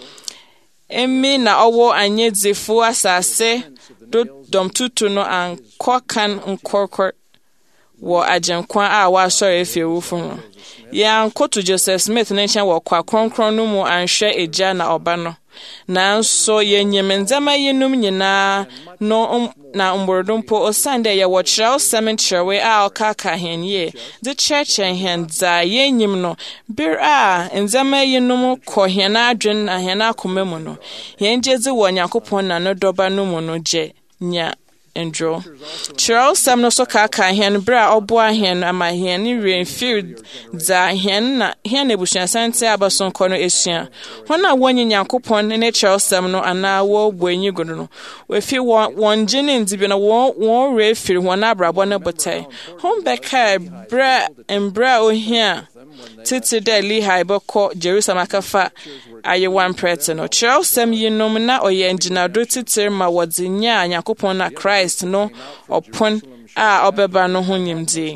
emi na owo anye dzefo asase do dom tutu no ankɔ kan nkorkor wo agenkwa a wa asor efi ewufo no yan koto Joseph Smith ne nchen wo kwa kronkron no mu anhwɛ egya na oba no nanso yenyem nzama yenum nyina no na mborodumpo osande ye wo kyerɛw cemetery a okaka henye de kyerɛkyerɛ hen za yenyim no bir a nzama yenum kɔ hen adwen na hen akoma mu no yengyezi wo Yakopon na no doba no mu no gye nya Andrew kyerɛwsɛm no so kaka hen bra ɔboa hen ama hen ni Renfield za hen na ebusuan sante abason kɔ no esua hona wonyi Yakopon ne kyerɛwsɛm no ana wo boanyi godo no wefi won gene ndibi na won refiri won abrabɔ no botai hon beka bra ohia titi de Lehi bɛkɔ Jerusalem akafa ayewan prete no kyerɛwsɛm yinom na ɔyɛ nginado titir ma wɔdze nya Yakopon na Christ no opon a ɔbɛba no ho nyimdi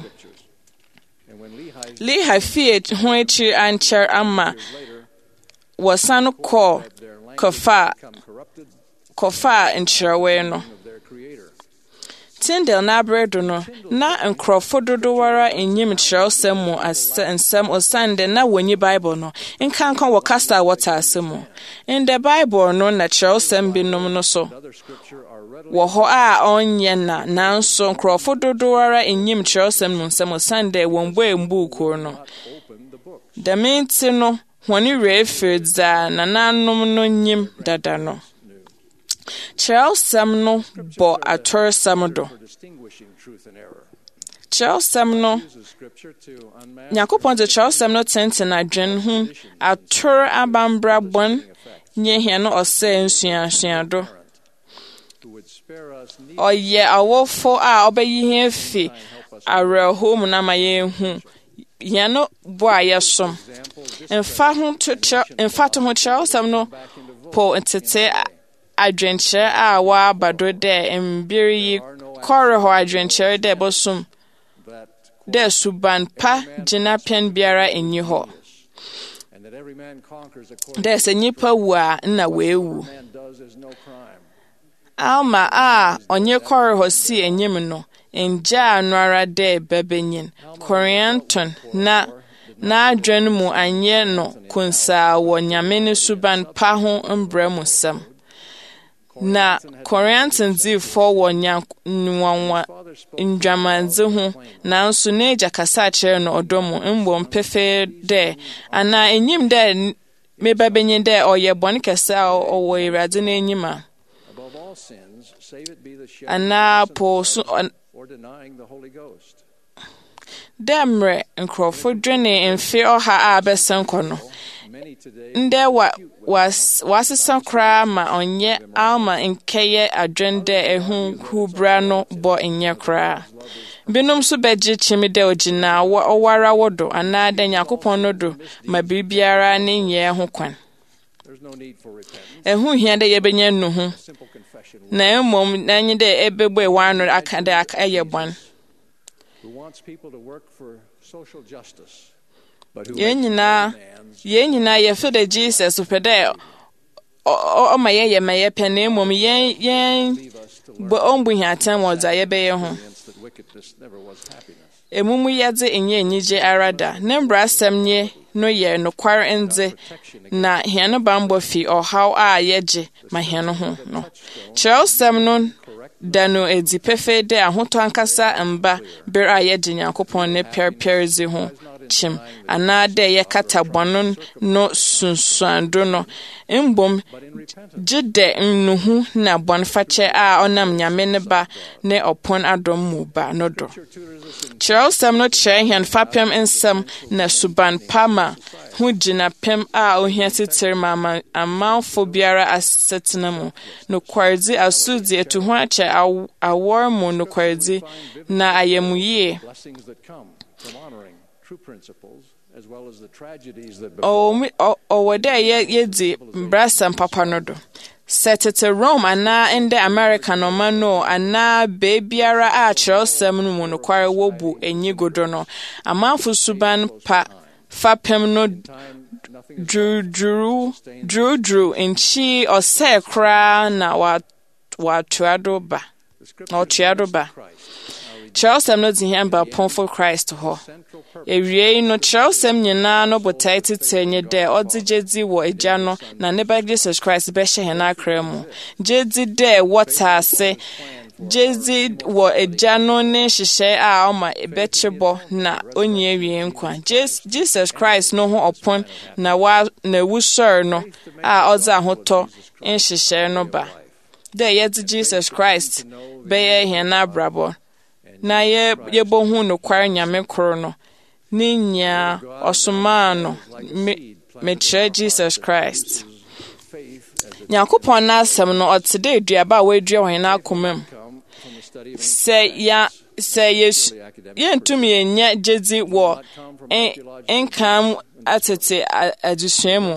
Lehi fie ho echi ancher ama wɔsan kɔfa nkyerɛwe no Tyndale na abredo no na nkrofo dodowara enyim kyerɛwsɛm mu nsɛm osande na wonyi Bible no nkankan wɔ kasa wata asɛm. In the Bible no na kyerɛwsɛm binom no so wɔ hɔ a ɔnyɛ na nanso nkrofo dodowara enyim kyerɛwsɛm mu nsɛm osande wɔn mbuuku no. The minti no hɔne refedza na nanom no nyim dada no. Kyerɛwsɛm no bɔ atɔresɛm do. Kyerɛwsɛm no Nyankopɔn de kyerɛwsɛm no tenten adwen ho atɔre abambra bɔn nye hia no ɔsɛ nsuasua do. Ɔyɛ awofo a ɔbɛyi hia fi awerɛhow mu na ma yɛnhu hia no bo a yɛsom. Mfa to ho kyerɛwsɛm no po ntete adwenkyerɛ a wɔaba do dɛ mbere yi kɔre hɔ adwenkyerɛ dɛ bosom dɛ suban pa gyina pɛn biara enyi hɔ dɛ sɛ nnipa wu a na weewu. Alma a ɔnye kɔre hɔ si enyim no ngyaa no ara dɛ bɛbenyin Korianton na adwen mu anyɛ no kunsaa wɔ Nyame ne suban pa ho mbrɛ mu sɛm. Na Korianton difo wɔ nwanwa ndwamanze ho nanso ne agya kasa kyerɛ no ɔdɔ mu mbom pefe dɛ ana enyim dɛ mebabenyin dɛ ɔyɛ bɔne kɛse a ɔwɔ Awurade n'enyim a ana po so dɛmrɛ nkrɔfo dwene mfe ɔha a bɛsɛn kɔ no ndɛ wasesa koraa ma ɔnyɛ Alma nkɛyɛ adwen dɛ ɛho hubra no bɔ nyɛ koraa. Binom so bɛgye kyimi dɛ ogyina ɔwara wo do anaa dɛ Nyankopɔn no do ma biribiara ne nyɛ ho kwan. Ɛho hia dɛ yɛbɛnya nuhu na mmom na nye dɛ ɛbɛbɔ ɛwano aka dɛ ɛyɛ bɔn. Yɛn nyinaa yɛfɛ dɛ Jesus pɛ dɛ ɔma yɛyɛ ma yɛpɛ na mmom yɛn ɔmbu hiatam wɔ dza yɛbɛyɛ ho. Emumu yɛdze nyɛ enyigye ara da. Ne mbrasɛm nye no yɛ nokware ndze na hia no bambɔ fi ɔhaw a yɛgye ma hia no ho no. Kyerɛwsɛm no da no edi pefe dɛ ahotɔ ankasa mba ber a yɛgye Nyankopɔn ne pɛrpɛrdzi ho kyim anaa dɛ yɛkata bɔno no sunsuando no mbom gye dɛ nnuhu na bɔnfakyɛ a ɔnam Nyame ne ba ne ɔpon adom mu ba no do. Kyerɛwsɛm no kyerɛ hɛn fapem nsɛm na suban pa ma ho gyina pem a ohia titir ma amanfo biara asetena mu nokwaredi asudi etu ho akyɛ awɔr mu nokwaredi na ayɛmuyie. Ɔwɔ dɛ yɛdi mbrasɛm papa no do. Sɛ tete Rome anaa ndɛ America no ma no anaa beebiara a kyerɛwsɛm no mu nokware wobu enyi godo no amanfo suban pa fapem no duru nchi ɔsɛ koraa na watoado ba. Kyerɛwsɛm no di hɛn ba pɔnfo Christ hɔ. Ewie no kyerɛwsɛm nyinaa no botae tete nye dɛ ɔdze gyedi wɔ Agya no na ne ba Jesus Christ bɛhyɛ hɛn akra mu. Gyedi dɛ wɔta ase gyedi wɔ Agya no ne nhyehyɛ a ɔma ɛbɛkyebɔ na onye wie nkwa. Jesus Christ no ho ɔpon na wusɔr no a ɔdze ahotɔ nhyehyɛ no ba. Dɛ yɛdze Jesus Christ bɛyɛ hɛn abrabɔ na yɛbɛhu nokware Nyame koro no ne nya ɔsomaa no mekyerɛ Jesus Christ. Nyankopɔn n'asɛm no ɔte dɛ aduaba a wɔadua wɔ hɛn akoma mu. Sɛ yɛntumi yɛnya gyedi wɔ nkam atete adesua mu.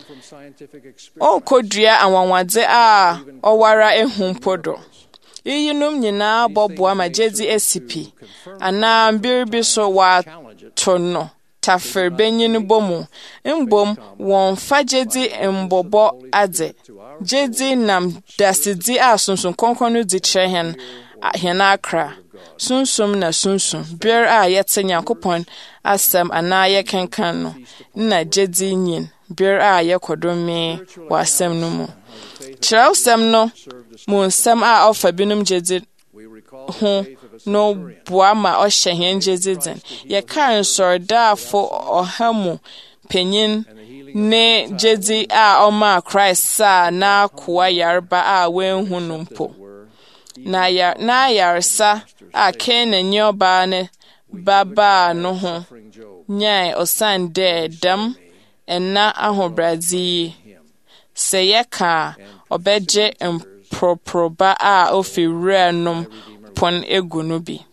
Ɔnkɔdua anwanwadze a ɔwara ehu mpo do. Yinom nyinaa bɔboa ma gyedi esipi anaa mbiribi so wato no tafer benyin bomu mbom wɔmfa gyedi mbɔbɔ adze. Gyedi nam dasidi a sunsun kɔnkɔn no di kyerɛ hɛn hena akra sunsum na sunsum bier a yɛte Nyankopɔn asɛm anaa yɛkenkan no na gyedi nyin bier a yɛkɔdome wɔ asɛm no mu. Kyerɛwsɛm no mu nsɛm a ɔfa binom gyedi ho no boa ma ɔhyɛ hɛn gyedi den. Yɛkaa nsɔredaafo ɔha mu panyin ne gyedi a ɔma Christ a na koa yarba a wenhu no mpo. Na yaresa a Kena nye ɔbaa ne babaa no ho nyɛ ɔsan dɛ dam ɛna ahobrɛdze yi. Sɛ yɛka ɔbɛgye mproproba a ofi wura nom pon egu no bi.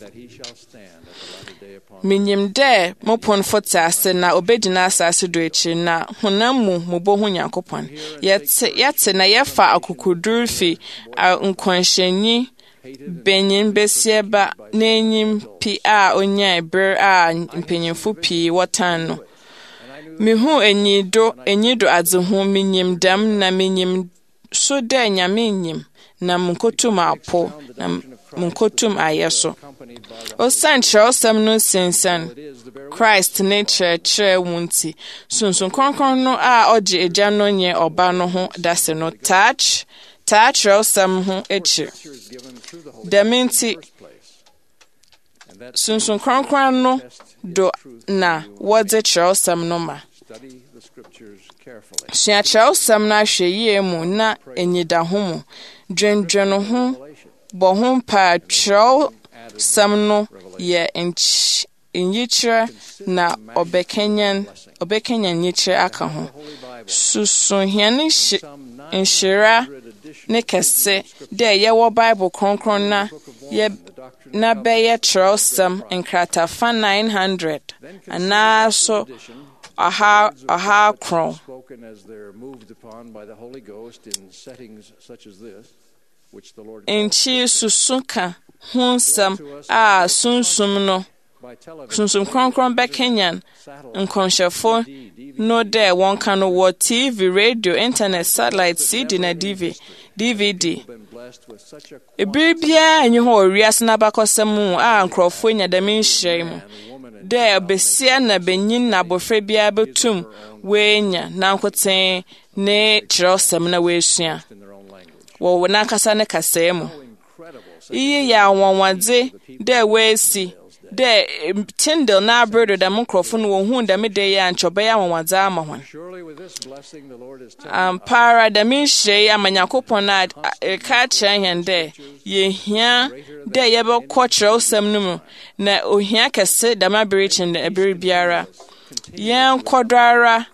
Minyim dɛ mo ponfo te ase na obegyina asase do ekyir na honam mu mobohu Nyankopɔn. Yɛte na yɛfa akokodur fi nkɔnhyɛnyi benyin besieba n'enyim pi a onya ber a mpanyimfo pii wɔtan no. Mihu enyido adzeho minyim dam na minyim so dɛ Nyame nyim na munkotum apo na munkotum ayɛ so. Osan kyerɛwsɛm no sensan Christ ne kyerɛkyerɛ wunti sunsun kronkron no a ɔgye agya no nye ɔba no ho dase no taa kyerɛwsɛm ho ekyir. Dɛm nti sunsun kronkron no do na wɔdze kyerɛwsɛm no ma. Sua kyerɛwsɛm no ahwɛ yie mu na enyida ho mu dwendwen ho bɔ ho mpa. Kyerɛwsɛm no yɛ nyikyerɛ na ɔbɛkenyan nyikyerɛ aka ho. Susu hɛn nhyira ne kɛse dɛ yɛwɔ Bible kronkron na bɛyɛ kyerɛwsɛm nkratafa 900 anaa so aha kron. Nchi susu ka ho nsɛm a sunsum kronkron bɛkenyan nkɔnhyɛfo no dɛ wɔnka no wɔ TV, radio, internet, satellite, CD na DVD. Ebiri biara enyi hɔ wiase na bakɔsɛm mu a nkrɔfo nya dɛm nhyɛ mu dɛ besia na benyin na abofra biara betum wenya na nkoten ne kyerɛwsɛm na weesua wɔ n'ankasa ne kasaa mu. Iyi ya wanwadze dɛ weesi dɛ Tyndale na Abredo dɛm nkrɔfo no wɔhu dɛm de yɛ ankyɔbɛyɛ wanwadze ama hɔn. Ampara dɛm nhyɛ ama Nyankopɔn a ɛka kyerɛ hɛn dɛ yehia dɛ yɛbɛkɔ kyerɛwsɛm no mu na ohia kɛse dɛm abirikyin na ebiri biara. Yɛn kɔdɔara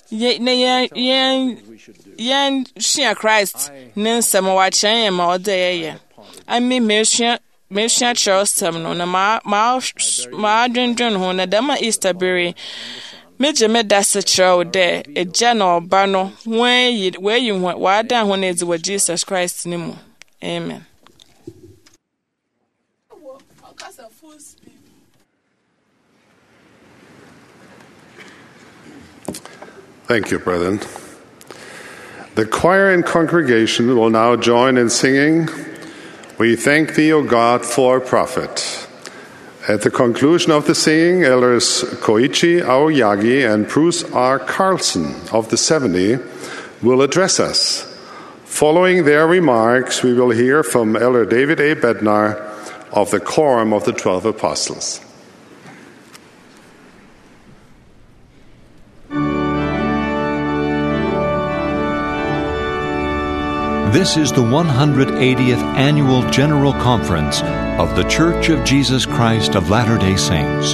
yɛn sua Christ ne nsɛm wɔakyerɛ yɛn ma ɔdɛ yɛyɛ. Ami mesua kyerɛwsɛm no na maadwendwen ho na dɛm a Easter bere megye me da se kyerɛw dɛ agya na ɔba no wɔada ho no adzi wɔ Jesus Christ ne mu. Amen. Thank you, brethren. The choir and congregation will now join in singing, "We Thank Thee, O God, for a Prophet." At the conclusion of the singing, Elders Koichi Aoyagi and Bruce R. Carlson of the 70 will address us. Following their remarks, we will hear from Elder David A. Bednar of the Quorum of the 12 Apostles. This is the 180th Annual General Conference of The Church of Jesus Christ of Latter-day Saints.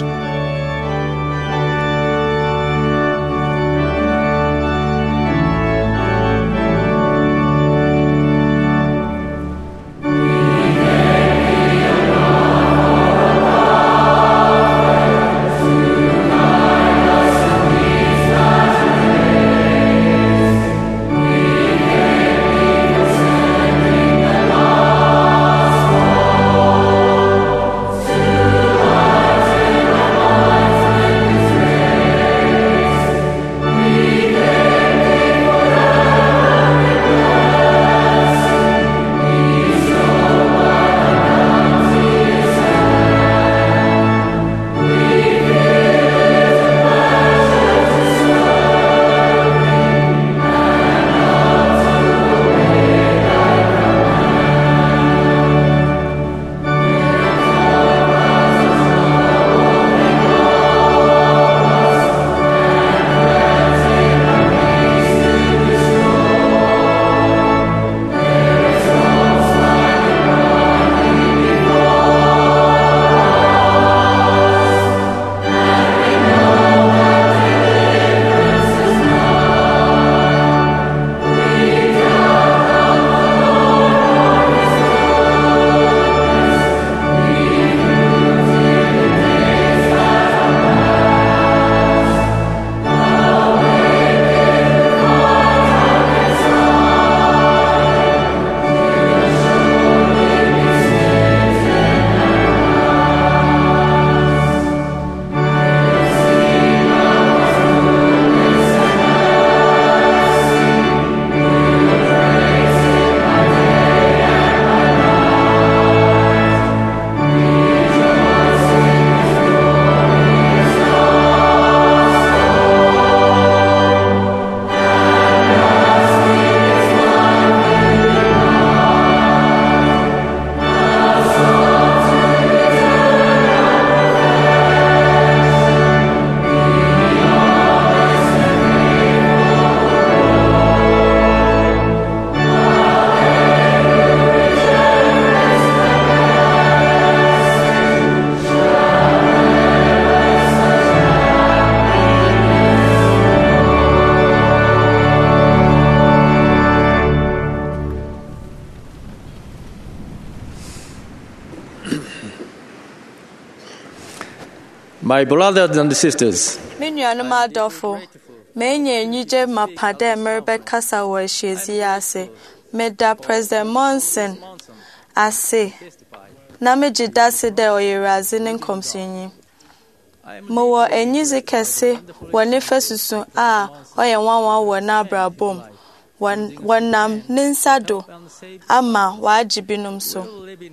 My brothers and sisters, Minyuanum adofo, menye nyije mapade merebekasa wo ehyiezi ase. Meda President Monson ase. Na mejidase de oyerazi ne nkomsunyi. Mo wo enyizi kese wone fesusu a oye wanwa wo na abrabom. Wonam ninsado ama waajibinum so.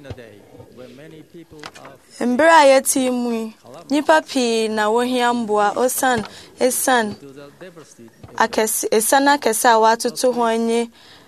Mbra yeti mu nipa pi na wohia mboa osan esan akese esana kese a watoto ho anyi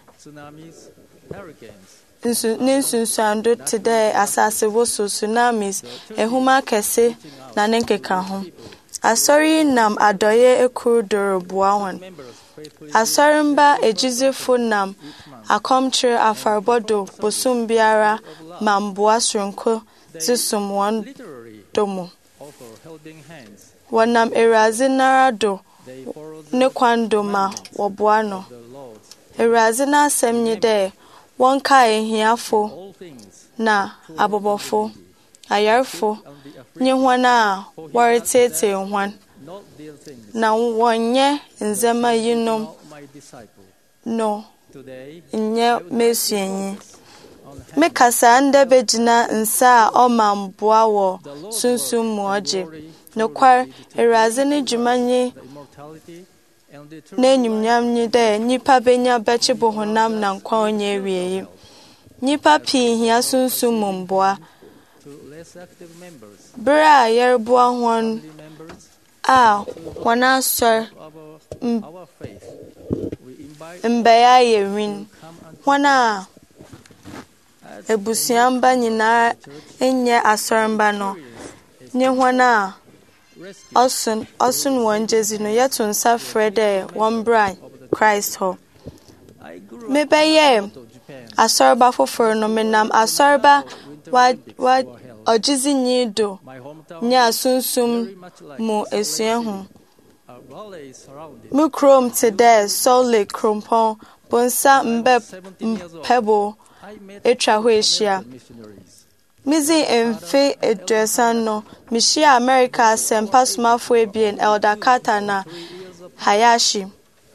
ninsunsando today asase woso tsunamis ehuma kese na nenkeka ho asori nam adoye ekurdoro buahon asorimba ejizefo nam akomtre afarbodo bosum biara mamboa sronko zisum won domo wanam erazi narado ne kwando ma woboano erazi na asem nyide wonka ehiafo na abobofo ayarfo nyehwana waretete hwan na wonye nzema yinom no nye mesuenyi mekasa ndebe jina nsa omamboa wo sunsum muoje nokwar erazi ne dwumanye nenyumnyam nyi de nipa benya bechibo honam na nkwa onye wieye nipa pi hia sunsum mboa bra yerboa hon a wana sor mbeya yewin wana ebusiamba nyina enye asormba no nye hwana osun wonjezi no yetun sa frede wombra Christ ho mebeye asorba foforo no menam asorba wa ojizi nyido nya sunsum mu esuehu mukrom today sole krompon bonsa pebo etwa ho ehia mizi emfe edresano mishia America sempasmafo ebien Elder Carter na Hayashi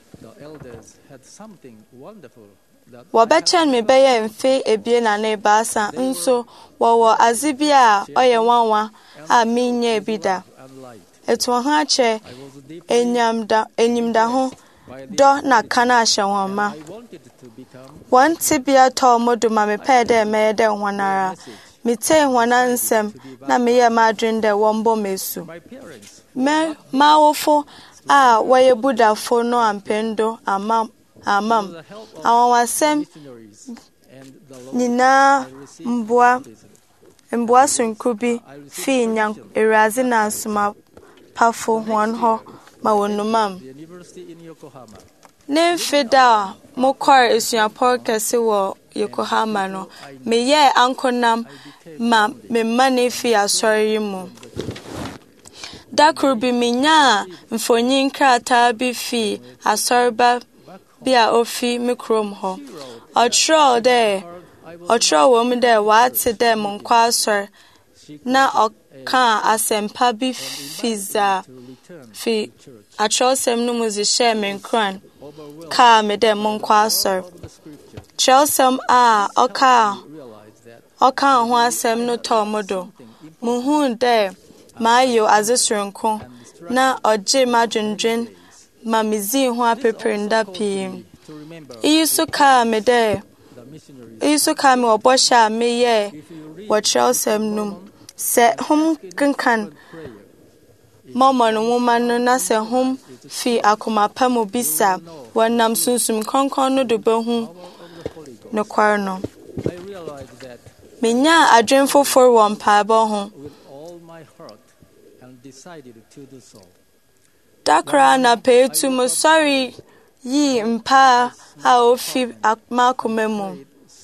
wabechen me beye emfe ebien na nebasa nso wowo azibia oye wanwa a minye ebida etu ha che enyimda ho do na kana ahwama wanti bia to modu ma mepede mede hwanara mite hwana nsem na meye madwende wombo mesu me mawofo a waye budafo no ampendo amam awawasem nina mbua sunkubi fi nyang erazi na nsuma pafo hwan ho ma wonumam Nemfida mokwar esuapor kese wo Yokohama no meye ankonam ma memane fi asori mu dakrubi minya mfonyin krata bi fi asorba bia ofi mikrom ho otro wo mu de wate de monkwa asor na oka asempa bi fiza fi atrosem no muzishe menkran ka me de monkwa asor Chelsem a oka ho asem no tomodo muhun de mayo azesrenko na oje madwendwen mamizi ho apeperinda pi isuka me obosha meye wo Chelsem num se hum kankan mama no woman no na se hum fi akoma pamu bisa wanam sunsum konkon no do behu no kwarno menya adwenfo for one paabo ho dakra na petu mo sorry yi mpa a ofi akmakomemu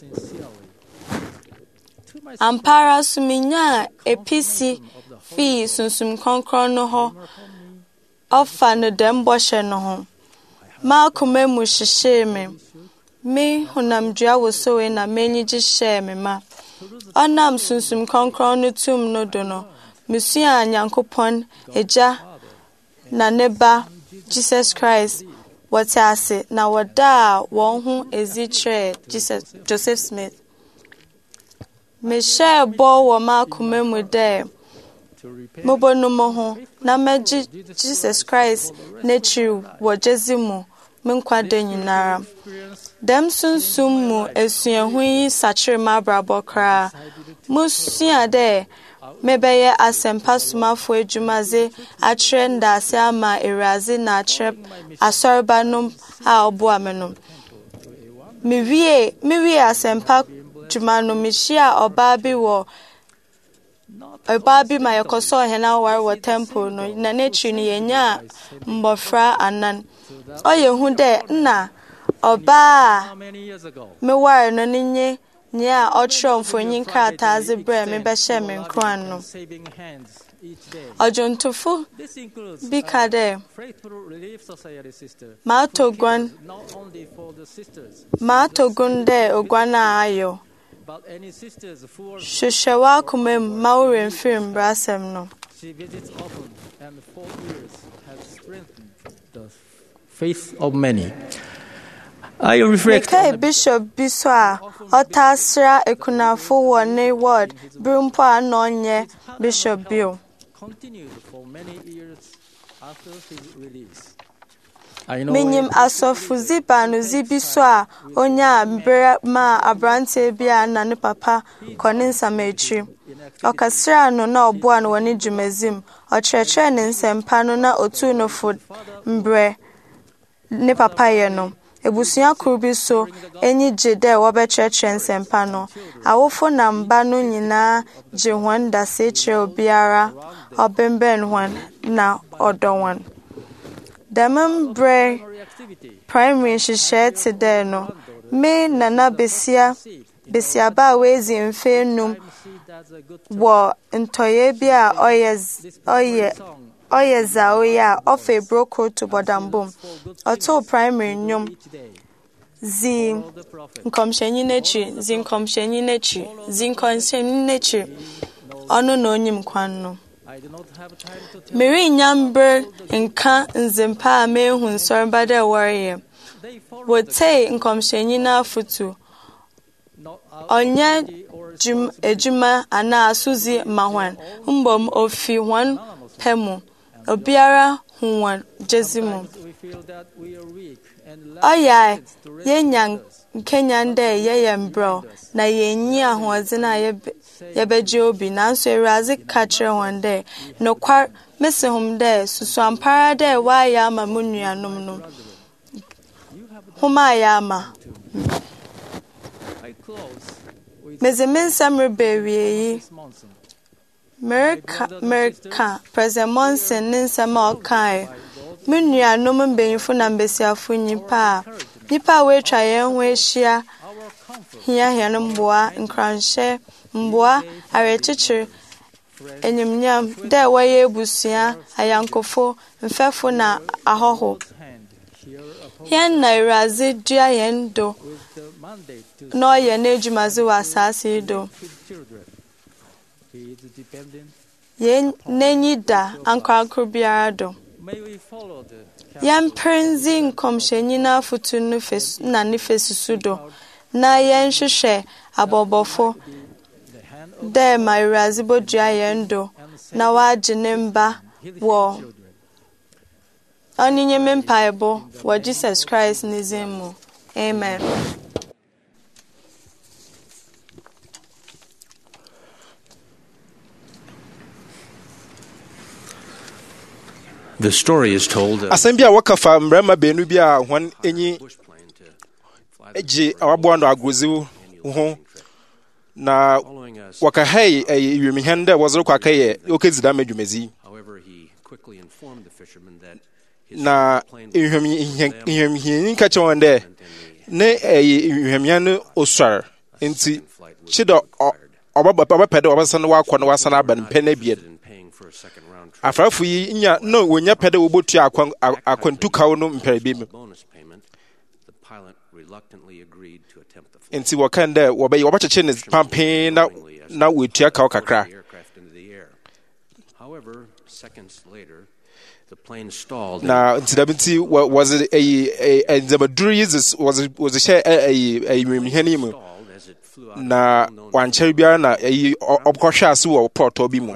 ampara suminya episi fi sunsum konkon no ho ofa no demboshe no ho makomemu hyehyeme me honam dua wo so we na menyi gi share me ma Onam sunsum konkron no tum no do no. Mesua Nyankopɔn Agya na ne ba Jesus Christ wɔte ase na wɔda a wɔn ho ezi kyerɛ Joseph Smith. Mehyɛ bɔ wɔ m'akoma mu dɛ mobɔnu mo ho na mɛgye Jesus Christ n'ekyir wɔ gyezi mu me nkwada nyinara. Dɛm sunsum mu esuahu yi sakyere m'abrabɔ koraa. Musua dɛ mebɛyɛ asɛmpa somafo adwumadze akyerɛ ndaase ama Ewuraze na akyerɛ asɔreba no a ɔboa me no. Mewie asɛmpa dwuma no mehyia ɔbaa bi ma yɛkɔsɔ ɔhene aware wɔ temple no na n'ekyir no yɛnya mbɔfra anan. Ɔyɛ hu dɛ nna ɔbaa a meware no ne nye a ɔkyerɛ mfonyin krataa dze brɛ mebɛhyɛ me nkran no. Ɔdwontofo bi ka dɛ maatɔ gun dɛ oguan a ayɔ. Hwehwɛ w'akoma mu ma wo werɛ mfiri mbrasɛm no. Faith of many. I reflect on Bishop bi so a ɔtasra ekunafo wɔ ne ward brimpo a na ɔnyɛ Bishop Bill. Continued for many years after his release. Minyim asɔfo zibanuzi bi so a onya mbere ma abrante bi a na ne papa kɔne nsɛm akyi. Ɔkasra no na ɔboa no wɔ ne dwumazim. Ɔkyerɛkyerɛ ne nsɛmpa no na otu no fo mbrɛ ne papa yɛ no. Ebusua kuru bi so enyi gye dɛ wɔbɛkyerɛkyerɛ nsɛmpa no. Awofo na mba no nyinaa gye wɔn dase kyerɛ obiara ɔbɛnbɛn wɔn na ɔdɔ wɔn. Dɛm mbrɛ primary nhyehyɛe te dɛ no, me nana besiaba a wezi mfe enum wɔ ntɔyɛ bi a ɔyɛ zaoyɛ a ɔfa broko to bɔdambom. Ɔtoo primary nnwom zi nkɔmhyɛnyi n'ekyi ɔno na onyim kwan no. Merinnya mber nka nzempa a mehu nsɔreba dɛ wɔreyɛ. Wotei nkɔmhyɛnyi n'afotu. Ɔnyɛ edwuma anaa asodzi ma hwan, mbom ofi hwan pɛ mu. Obiara hu wɔn gyezi mu. Ɔyɛ yɛnya nkenyan dɛ yɛyɛ mbrɛw na yɛnyi ahoɔdzen a yɛbɛgye obi, nanso Ewuraze ka kyerɛ wɔn dɛ nokwar mesi hom dɛ susu ampara dɛ wɔayɛ ama mo nuanom no hom ayɛ ama. Meze me nsɛm reba awiei. Mereka President Monson ne nsɛm a ɔkae. Me nuanom mbanyimfo na mbesiafo nipa a wɔatwa yɛn ho ahyia hia hɛn mboa, nkranhyɛ, mboa, awerɛkyekyer, enyimnyam dɛ wɔyɛ ebusua, ayankofo, mfɛfo na ahɔho. Hɛn na Ewuraze dua yɛn do na ɔyɛ n'edwumadze wɔ asase yi do. Yɛn n'enyi da ankorankor biara do. Yɛmprenzi nkɔmhyɛnyi n'afotu no na ne fesusu do, na yɛnhwehwɛ abɔbɔfo dɛ ma Ewuraze bodua yɛn do na wɔagye ne mba wɔ ɔne nye me mpaebɔ wɔ Jesus Christ ne dzin mu. Amen. The story is told asɛm bi a wɔka fa mmarima beenu bi a wɔn enyi gye awaboa no agroziw ho na wɔka hai wiemihɛn dɛ wɔzoro kɔ akɛyɛ okezi dama dwumadzi na nhwɛmhiani ka kyerɛ wɔn dɛ ne nhwɛmhian no osuar nti kyi dɛ ɔbɛpɛ dɛ ɔbɛsan wakɔ na wasan aba no mpɛ no abien. Afrafo yi wonya pɛ dɛ wɔbɔtua akwantu kaw no mpɛrɛ bi mu. nti wɔkan dɛ wɔbɛkyekye ne pampee na wɔtua kaw kakra. Na nti dɛm nti wɔdze ndzɛmaduru yi wɔdze hyɛ nwimhɛn yi mu na wankyɛre biara na ɔkɔhwɛ ase wɔ pɔtɔ bi mu.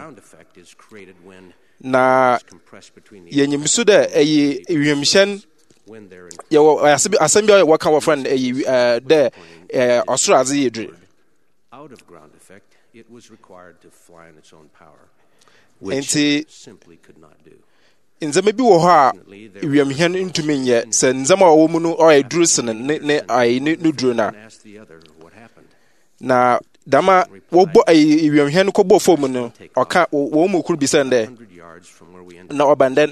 Na yɛnyim so dɛ nwimhyɛn yɛwɔ asɛm bi a wɔka wɔfrɛ no dɛ ɔsoro adze yɛ dure. Nti ndzɛma bi wɔ hɔ a wiemhɛn ntumi nyɛ sɛ ndzɛma a ɔwɔ mu no ɔyɛ duru sen ne duro no. Na dama wɔbɔ wiemhɛn kɔbɔ fam no ɔka wɔn mu koro bi sɛ dɛ na ɔbɛndɛn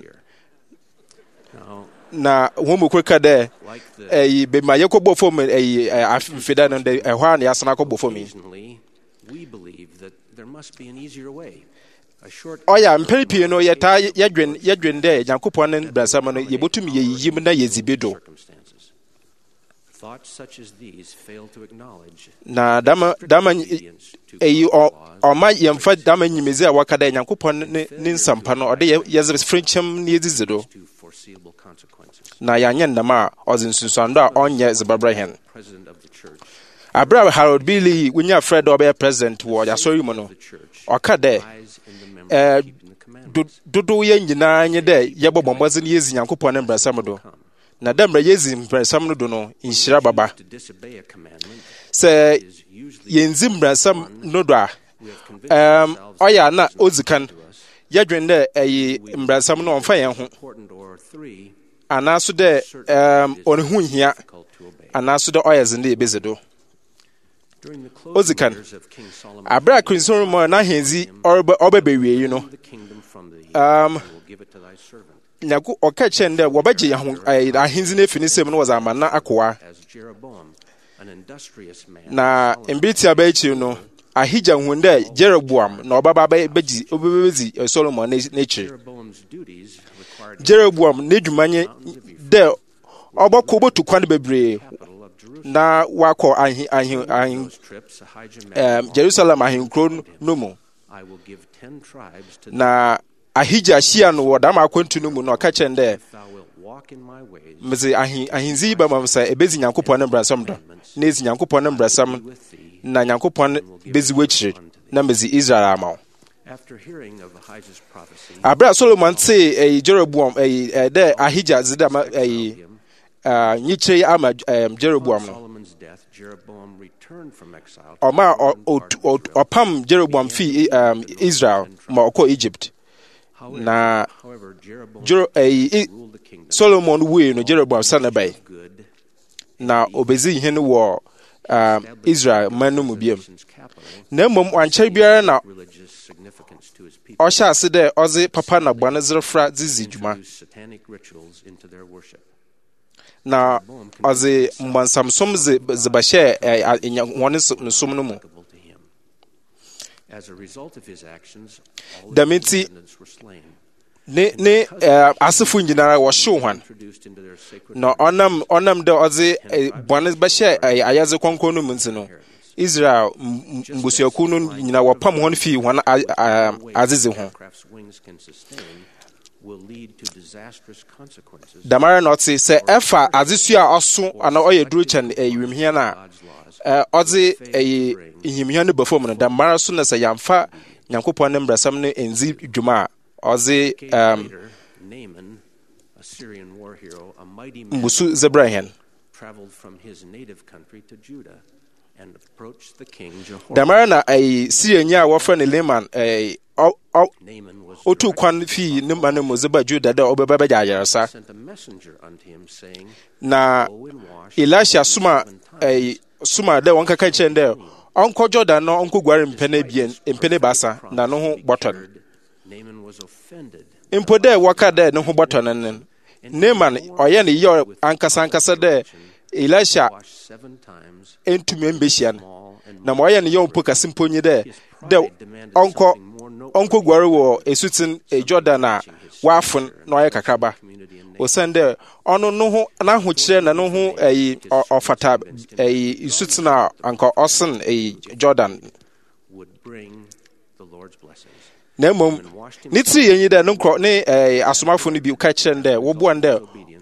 na wɔn mu koro ka dɛ bɛma yɛkɔbɔ fam afifida no dɛ ɛhɔ a na yɛasena kɔbɔ fam yi. Ɔyɛ mpɛn pii no yɛtaa yɛdwen dɛ Nyankopɔn ne brɛnsɛm no yɛbɛtumi yɛyiyim na yɛdzi bi do. Na dama ɔma yɛmfa dama nyimedzi a wɔka dɛ Nyankopɔn ne nsampa no ɔde yɛdze frenkyɛm ne yɛdzidzi do. Na yɛanyɛ ndam a ɔdze nsunsuando a ɔnyɛ dzebabra hɛn. Abra Harold B. Lee wonya frɛ dɛ ɔbɛyɛ president wɔ yɛasɔre mu no ɔka dɛ dodo yɛ nyinaa nye dɛ yɛbɔ bɔmmɔdze no yɛdzi Nyankopɔn ne mbrɛsɛm do. Na dɛ mbrɛ yɛdzi mbrɛsɛm no do no nhyira baba. Sɛ yɛndzi mbrɛsɛm no do a ɔyɛ a na odzi kan yɛdwen dɛ mbrɛsɛm no ɔmfa yɛn ho anaaso dɛ ɔne ho nhia anaaso dɛ ɔyɛ dzen dɛ yɛbɛdzi do. Odzi kan abra King Solomon n'ahenzi ɔbɛbɛwie yi no Nyankopɔn ɔka kyɛn dɛ wɔbɛgye ahenzi no afi ne nsam no wɔdze ama na akoa. Na mbiriti abɛakyi no Ahija hu dɛ Jeroboam na ɔbɛba bɛdzi Solomon n'ekyir. Jeroboam n'edwuma nye dɛ ɔbɛkɔ bɛtu kwan bebree na wakɔ Jerusalem ahenkuro no mu. Na Ahija hyia no wɔ dama akwantu no mu na ɔka kyɛn dɛ medze ahenzi yi bɛma m sɛ ɛbɛdzi Nyankopɔn ne mbrɛsɛm do na ɛdzi Nyankopɔn ne mbrɛsɛm na Nyankopɔn bɛdzi w'ekyir na medzi Israel ama wo. Abra Solomon tee Jeroboam dɛ Ahija dze dama nyikyere ama Jeroboam no ɔma ɔpam Jeroboam fi Israel ma ɔkɔ Egypt. Na Solomon wui no Jeroboam sane bai na obezi hene wɔ Israel man no mu biam. Na mmom wankyɛre biara na ɔhyɛ ase dɛ ɔdze papa na bɔne dzerefra dzidzi dwuma. Na ɔdze mmɔnsamsom dze bɛhyɛ wɔne nsom no mu. Dɛm nti ne asefo nyinara wɔhyew hwan na ɔnam dɛ ɔdze bɔne bɛhyɛ ayɛdze kɔnkɔn no mu nti no Israel mbusuakuw no nyina wɔpam hɔn fii hɔn adzedze ho. Damara na ɔte sɛ ɛfa adzesua a ɔso ana ɔyɛ duru kyɛn wiemhia a ɔdze nhimhia no bɛfam no damara so na sɛ yɛmfa Nyankopɔn ne mbrɛsɛm no enzi dwuma a ɔdze mbusu zebra hɛn. Damara na Syriani a wɔfrɛ no Naaman otu kwan fi ne ma no mu zeba Juda dɛ ɔbɛba bɛgye ayaresa. Na Elisha suma dɛ wɔnkaka kyɛn dɛ ɔnkɔ Jordan na ɔnkɔguare mpɛne baasa na ne ho bɔtɔ. Mpo dɛ wɔka dɛ ne ho bɔtɔ no no Naaman ɔyɛ ne yɛ ankasa dɛ Elisha entumi mbɛhyia no na ma ɔyɛ ne yɛ mpo kase mpo nyi dɛ ɔnkɔguare wɔ esuten Jordan a wafon na ɔyɛ kakraba osende ono no ho na ho kire na no ho ofata isutna anka osen Jordan would bring the Lord's blessings. na mom nitri yenyi de no kro ne asomafo no bi ka kire nde wo bo nde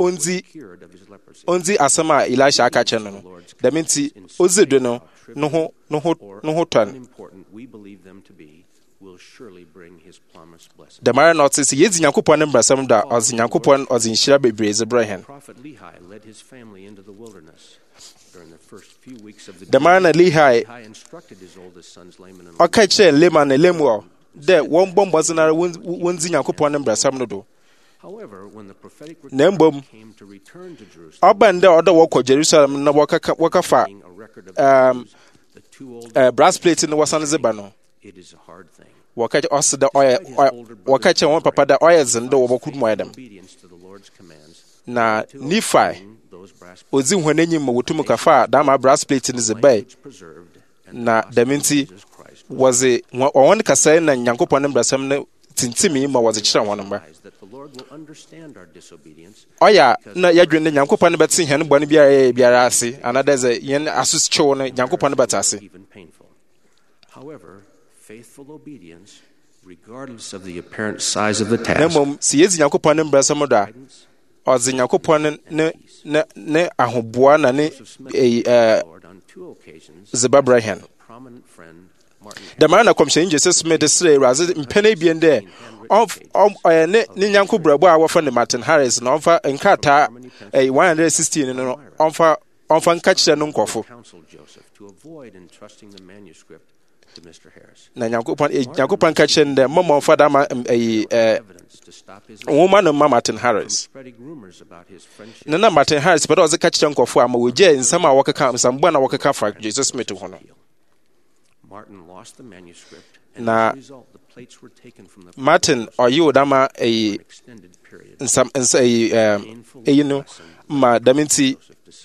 onzi asama Elisha aka kire no da menti ozedo no ho tan We believe them to be will surely bring his promised blessings. the mara notice yezi Nyankopon ne brasam da ozi Nyankopon ozi nhyira bebreze brehen. Prophet Lehi led his family into the wilderness during the first few weeks of the the man Lehi instructed his oldest sons Laman and okay che Laman and Lemuel de won bombozina wonzi Nyankopon ne brasam no do. However, when the prophetic Nembom came to return to Jerusalem, obanda odo woko Jerusalem na wakafa brass plate in wasan zebano. it is a hard thing. Wakache also the oil wakache one papa the oil zendo wobakud mo adam Obedience to the Lord's commands. na Nephi ozi hwenenyi mo wotum kafa da ma brass plate in zebai na daminti was a one kasai na Nyankopon ne brasam ne tintimi ma was a chira one number. Oya na yadwene Nyankopon ne beti hen bone biara ase another ze yen asus chew ne Nyankopon ne betase. However, faithful obedience, regardless of the apparent size of the task, Nemom si yezi Nyankopon ne brasam da ozi Nyankopon ne ahoboa na ne zebabrahan the man komshen Jesus made the say razi mpene bi ende of ne Nyanko brabo a wofa ne Martin Harris na onfa nkata 116 no onfa nkachire no nkofo to avoid entrusting the manuscript to Mr. Harris. na Nyankopon kachire nde mama onfa da ma woman no Martin Harris na Martin Harris but ozi kachire nkofo ama woje nsama wakaka nsamba na wakaka fa Jesus Smith ho no. Martin lost the manuscript, and na as a result, the plates were taken from the Martin oyi odama ma daminti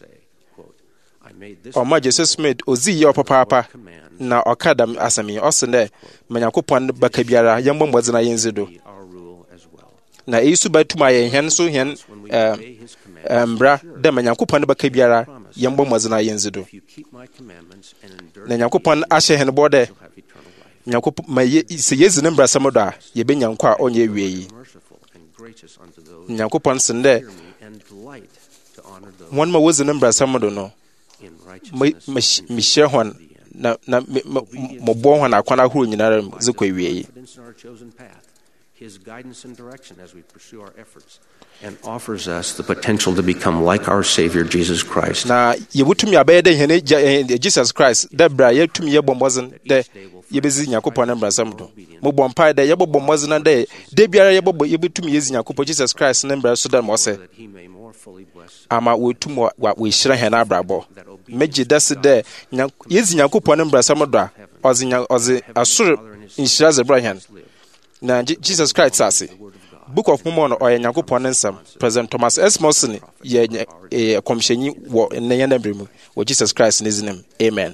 Oma Jesus Smith ozi yo papa na okada asami osende Nyankopon baka biara yembo mbozina yenzido na yesu batuma yen so hen mbra de Nyankopon baka biara yembo mbozina yenzido na Nyankopon ahye hen bode Nyankopon maye se yezi ne mbrasam do a ye be nyanko a onye wiei Nyankopon sende won ma wozi ne mbrasam do no me share hon na mo bo hon akwana huru nyinara zikwa wiei. His guidance and direction as we pursue our efforts, and offers us the potential to become like our Savior Jesus Christ. Na yebutumi abede hene Jesus Christ debra yetumi yebombozen de yebezi Nyankopon na mbrasam do mo bompa de yebobombozen de biara yebutumi yezi Nyankopon Jesus Christ na mbra so da mo se ama wotum we shira hena abrabo meji dase de yezi Nyankopon na mbrasam do a ozi asuru inshira ze brahan na Jesus Christ says Book of Mormon or Nyankopon nsam President Thomas S. Morrison ye komshenyi wo neyana bremu wo Jesus Christ in his name. Amen.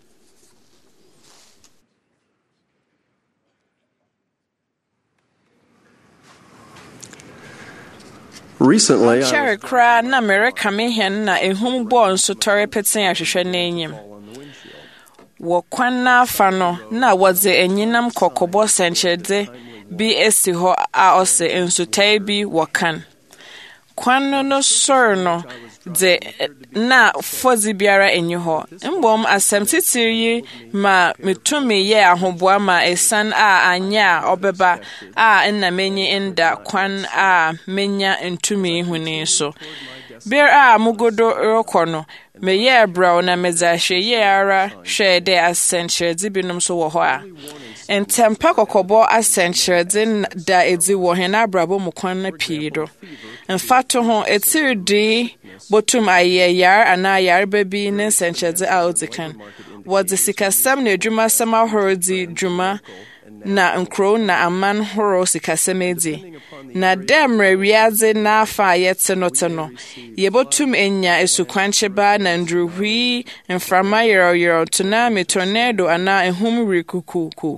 Recently, Cherry cry na America me hen na ehum born so tore petin ahwehwe na enyim. Wo kwan na afa no na wodze enyinam kokobo senchede bi esi ho a ose ensutai bi wokan. Kwan no sor no de na fozi biara enyi ho. Mbom asem titiri ma metumi ye ahoboa ma esan a anya obeba a na menyi inda kwan a menya ntumi huni so. Bir a mugodo rokono me ye brow na mezahwe ye ara hwe de asenchede binum so wo ho a entempa kokobo asenchede da edi wo hena brabo mu kwan na pido enfato ho etirdi botum ayeyar ana yarba bi ne senchede a odikan wodi sikasam na adwuma sam ahorodi dwuma na nkro na aman horo sikasam edi na demre wiaze na afa yete no yebotum enya esukwanche ba na ndruhwi mframa yero tsunami tornado ana ehum rikukuku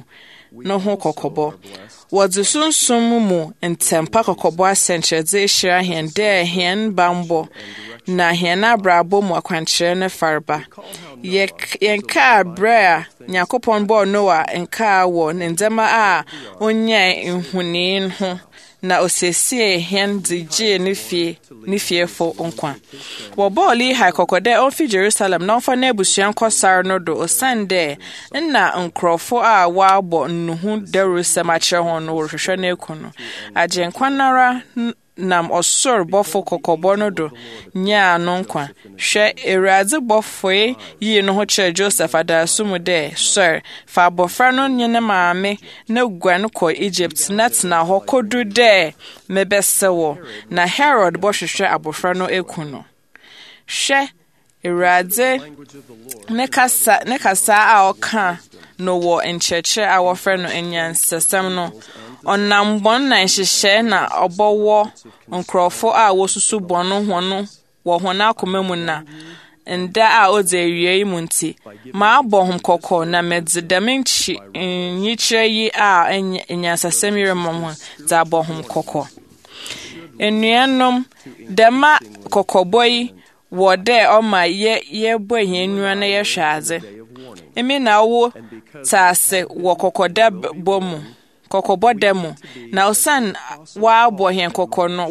no ho kokɔbɔ wɔdze sunsum mu ntempa kokɔbɔ asɛnkyerɛdze ehyira hɛn dɛ hɛn bambɔ na hɛn abrabɔ mu akwankyerɛ ne farba yɛnka brɛ a Nyankopɔn bɔɔ Noa nka wɔ ne ndzɛma a onyɛ nhunii ho na osiesie hɛn dze gyee ne fiefo nkwa wɔbɔɔ Lehi kɔkɔ dɛ ɔmfi Jerusalem na ɔmfa n'abusua nkɔ sare no do osiane dɛ nna nkurɔfo a wɔabɔ nnuhu dawurusɛm akyerɛ hɔn no wɔrehwehwɛ no aku no agyenkwa nara nam ɔsoro bɔfo kɔkɔbɔ no do nyaa no nkwa hwɛ Awurade bɔfoe yii no ho kyerɛ Joseph adaaso mu dɛ sɔre fa abɔfra no nye ne maame na guan kɔ Egypt na tena hɔ kodu dɛ mebɛsɛ wɔ na Herod bɔhwehwɛ abɔfra no eku no hwɛ Awurade ne kasa a ɔka no wɔ nkyerɛkyerɛ a wɔfrɛ no anyansasɛm no ɔnam bɔn na nhyehyɛ na ɔbɔwɔ nkurɔfo a wɔsusu bɔn ho wɔ hɔn akoma mu na nda a ɔdze awie yi mu nti ma abɔ hom kɔkɔ na medze dɛm nyikyerɛ yi a anyansasɛm yi remam ho dze abɔ hom kɔkɔ enuanom dɛm kɔkɔbɔ yi wɔ dɛ ɔma yɛbɔ hɛn nua na yɛhwɛ adze emi na wo taase wɔ kɔkɔbɔ dɛ mu na osan waabɔ hɛn kɔkɔ no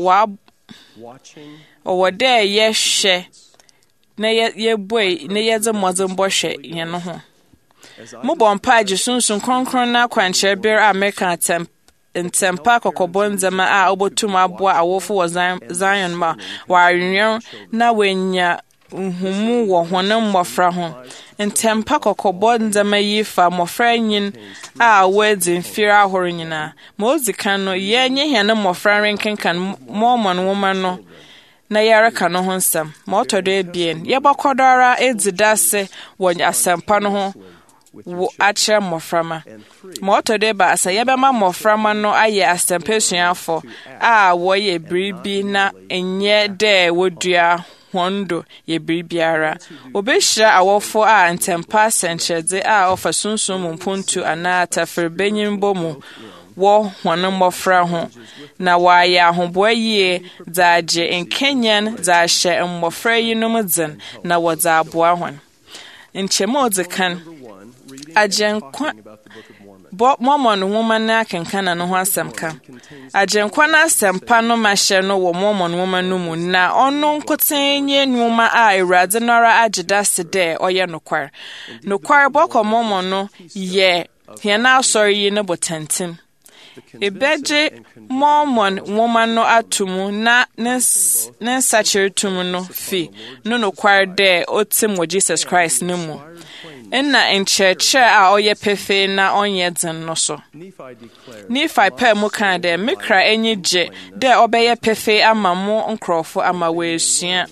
ɔwɔ dɛ yɛhwɛ na yɛbɔ na yɛdze mmɔdze mbɔhwɛ hɛn ho mobɔ mpa agye sunsun kronkron na akwankyerɛ bere a meka ntempa kɔkɔbɔ ndzɛma a obotum aboa awofo wɔ Zion ma wɔarenwɛn na wɔanya nhumu wɔ hɔn mmɔfra ho ntempa kɔkɔbɔ ndzɛma yi fa mmɔfra nyin a wɔadzi mfiri ahorow nyinaa ma odzi kan no yɛnye hɛn mmɔfra renkenkan Mormon nwoma no na yɛreka no ho nsɛm ma ɔtɔ do ebien yɛbɛkɔdɔ ara edzi dase wɔ asɛmpa no ho akyerɛ mmɔframa ma ɔtɔ do eba asa yɛbɛma mmɔframa no ayɛ asɛmpa suafo a wɔyɛ biribi na ɛnyɛ dɛ wɔdua hɔn do yɛ biribiara obehyira awɔfo a ntempa asɛnkyerɛdze a ɔfa sunsun mu mpuntu anaa tafere benyimbɔ mu wɔ hɔn mmɔfra ho na wɔayɛ ahoboa yie dze agye nkenyan dze ahyɛ mmɔfra yinom dzen na wɔdze aboa hɔn nkyɛmu a ɔdze kan agyenkwa Mormon nwoma no akenkana no ho asɛm ka agyenkwa no asɛmpa no mahyɛ no wɔ Mormon nwoma no mu na ɔno nkotsee nye nwoma a Awurade no ara agye dase dɛ ɔyɛ nokware bɔkɔ Mormon no yɛ hɛn asɔre yi no botantim ebegye Mormon nwoma no atomu na ne nsakyere tum no fi no nokware dɛ otim wɔ Jesus Christ no mu nna nkyerɛkyerɛ a ɔyɛ pefee na ɔnyɛ dzen no so Nephi pɛɛ mu kaa dɛ mekra enyi gye dɛ ɔbɛyɛ pefee ama mo nkurɔfo ama wɔasua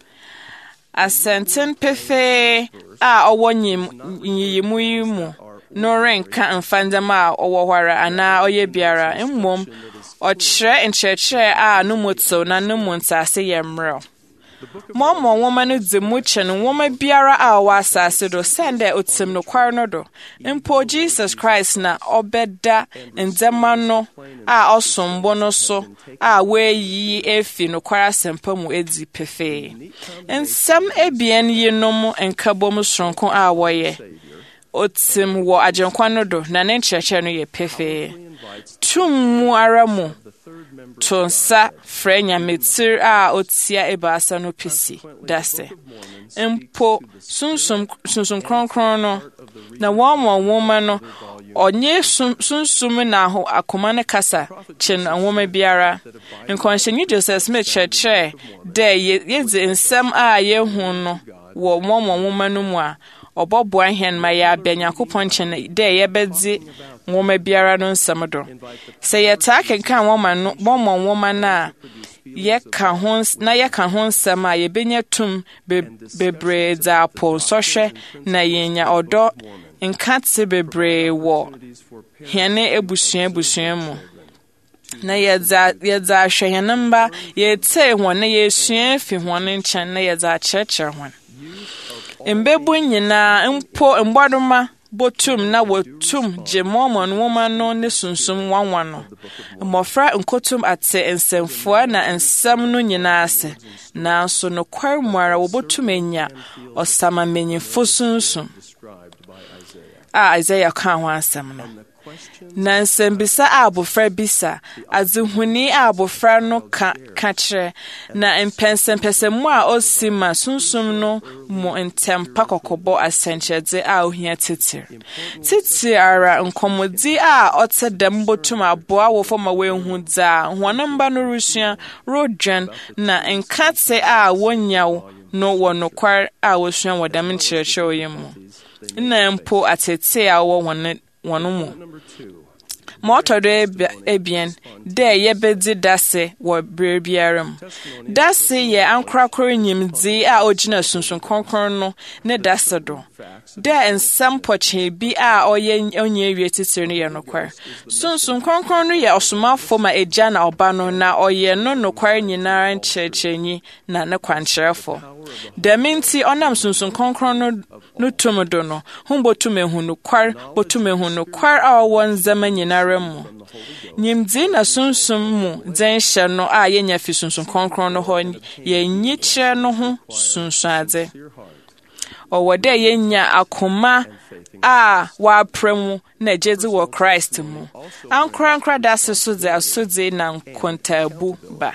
asɛnten pefee a ɔwɔ nyiyimu yi mu no renka mfa ndzɛma a ɔwɔ hɔ ara anaa ɔyɛ biara mmom ɔkyerɛ nkyerɛkyerɛ a no mu tew na no mu ntaase yɛ mmerɛw Mormon nwoma no dzi mu kyɛn nwoma biara a ɔwɔ asase do sɛnde otim nokware no do mpo Jesus Christ na ɔbɛda ndzɛma no a ɔsombo no so a wɔayi efi nokware asɛmpa mu edzi pefee nsɛm ebien yinom nkabom soronko a wɔyɛ otim wɔ agyenkwa no do na ne nkyerɛkyerɛ no yɛ pefee tum mu ara mu to nsa frɛ nyametir a otia ebaasa no pisi dase mpo sunsum kronkron no na wɔn nwoma no ɔnye sunsum na akoma ne kasa kyen nwoma biara nkɔnhyɛnni Joseph Smith kyerɛkyerɛ dɛ yɛdze nsɛm a yɛhu no wɔ Mormon nwoma no mu a ɔbɔboa hɛn ma yɛabɛ Nyankopɔn nkyɛn dɛ yɛbɛdze nwoma biara no nsɛm do sɛ yɛtaa kenkan Mormon nwoma no a yɛka ho nsɛm a yɛbɛnya tum bebree dze apɔ nsɔhwɛ na yɛnya ɔdɔ nkate bebree wɔ hɛn abusua mu na yɛdze ahwɛ hɛn mba yɛtee hɔn na yɛsua fi hɔn nkyɛn na yɛdze akyerɛkyerɛ hɔn mbebu nyinaa mpo mbɔdoma botum na wotum gye Mormon woman no ne sunsum wanwan no. Mmofra nkotum ate nsemfoa na nsam no nyinaa ase. Nanso no kwar muara wobotum enya osama menyifo sunsum. Isaiah kan ho asem no. Na nsembisa abofra bisa azihuni abofra no ka kire na mpensempesemu a osima sunsum no mo ntempa kokobo asenchede a ohia titi ara nkomodi a otedem botum aboa wo foma wehu dza honamba no rusua rodwan na nkatse a wonyawo no wono kwar a wosua wodam nkyerɛkyerɛ oyemu na mpo atete a wono mu Motodo ebien de yebedi dase wo brebiaram. Dase ye ankrakoro nyimdi a ogina sunsun konkron no ne dase do. De ensam poche bi a onye ewie titiri no ye nokwar. Sunsun konkron no ye osomafo ma eja na oba no na oye no nokwar nyinara nkyerɛkyerɛnyi na ne kwankyerɛfo. Deminti onam sunsun konkron no tumodo no humbotum ehunu kwar botum ehunu kwar a wonzama nyinara mu. Nyimdi na sunsum mu den hye no a yenya fi sunsun konkron no ho yenyi kyerɛ no ho sunsuade. Owode yenya akoma a wapremu na jezi wo Christ mu. Ankra dase so de asode na nkontabu ba.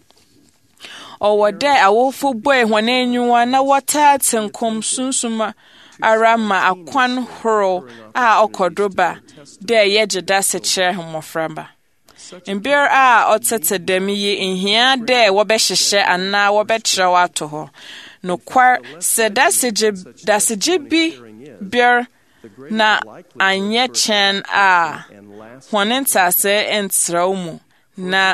Owode awofo boy hwane enyiwa na watate nkom sunsuma arama akwan horo a okodoba de yeje dase kyerɛ homoframba. Mbir a otete dem yi nhia de wobɛhyehyɛ ana wobɛkyerɛ wato ho. No kwar se dase bi bir na anye chen a honenta se entraw mu na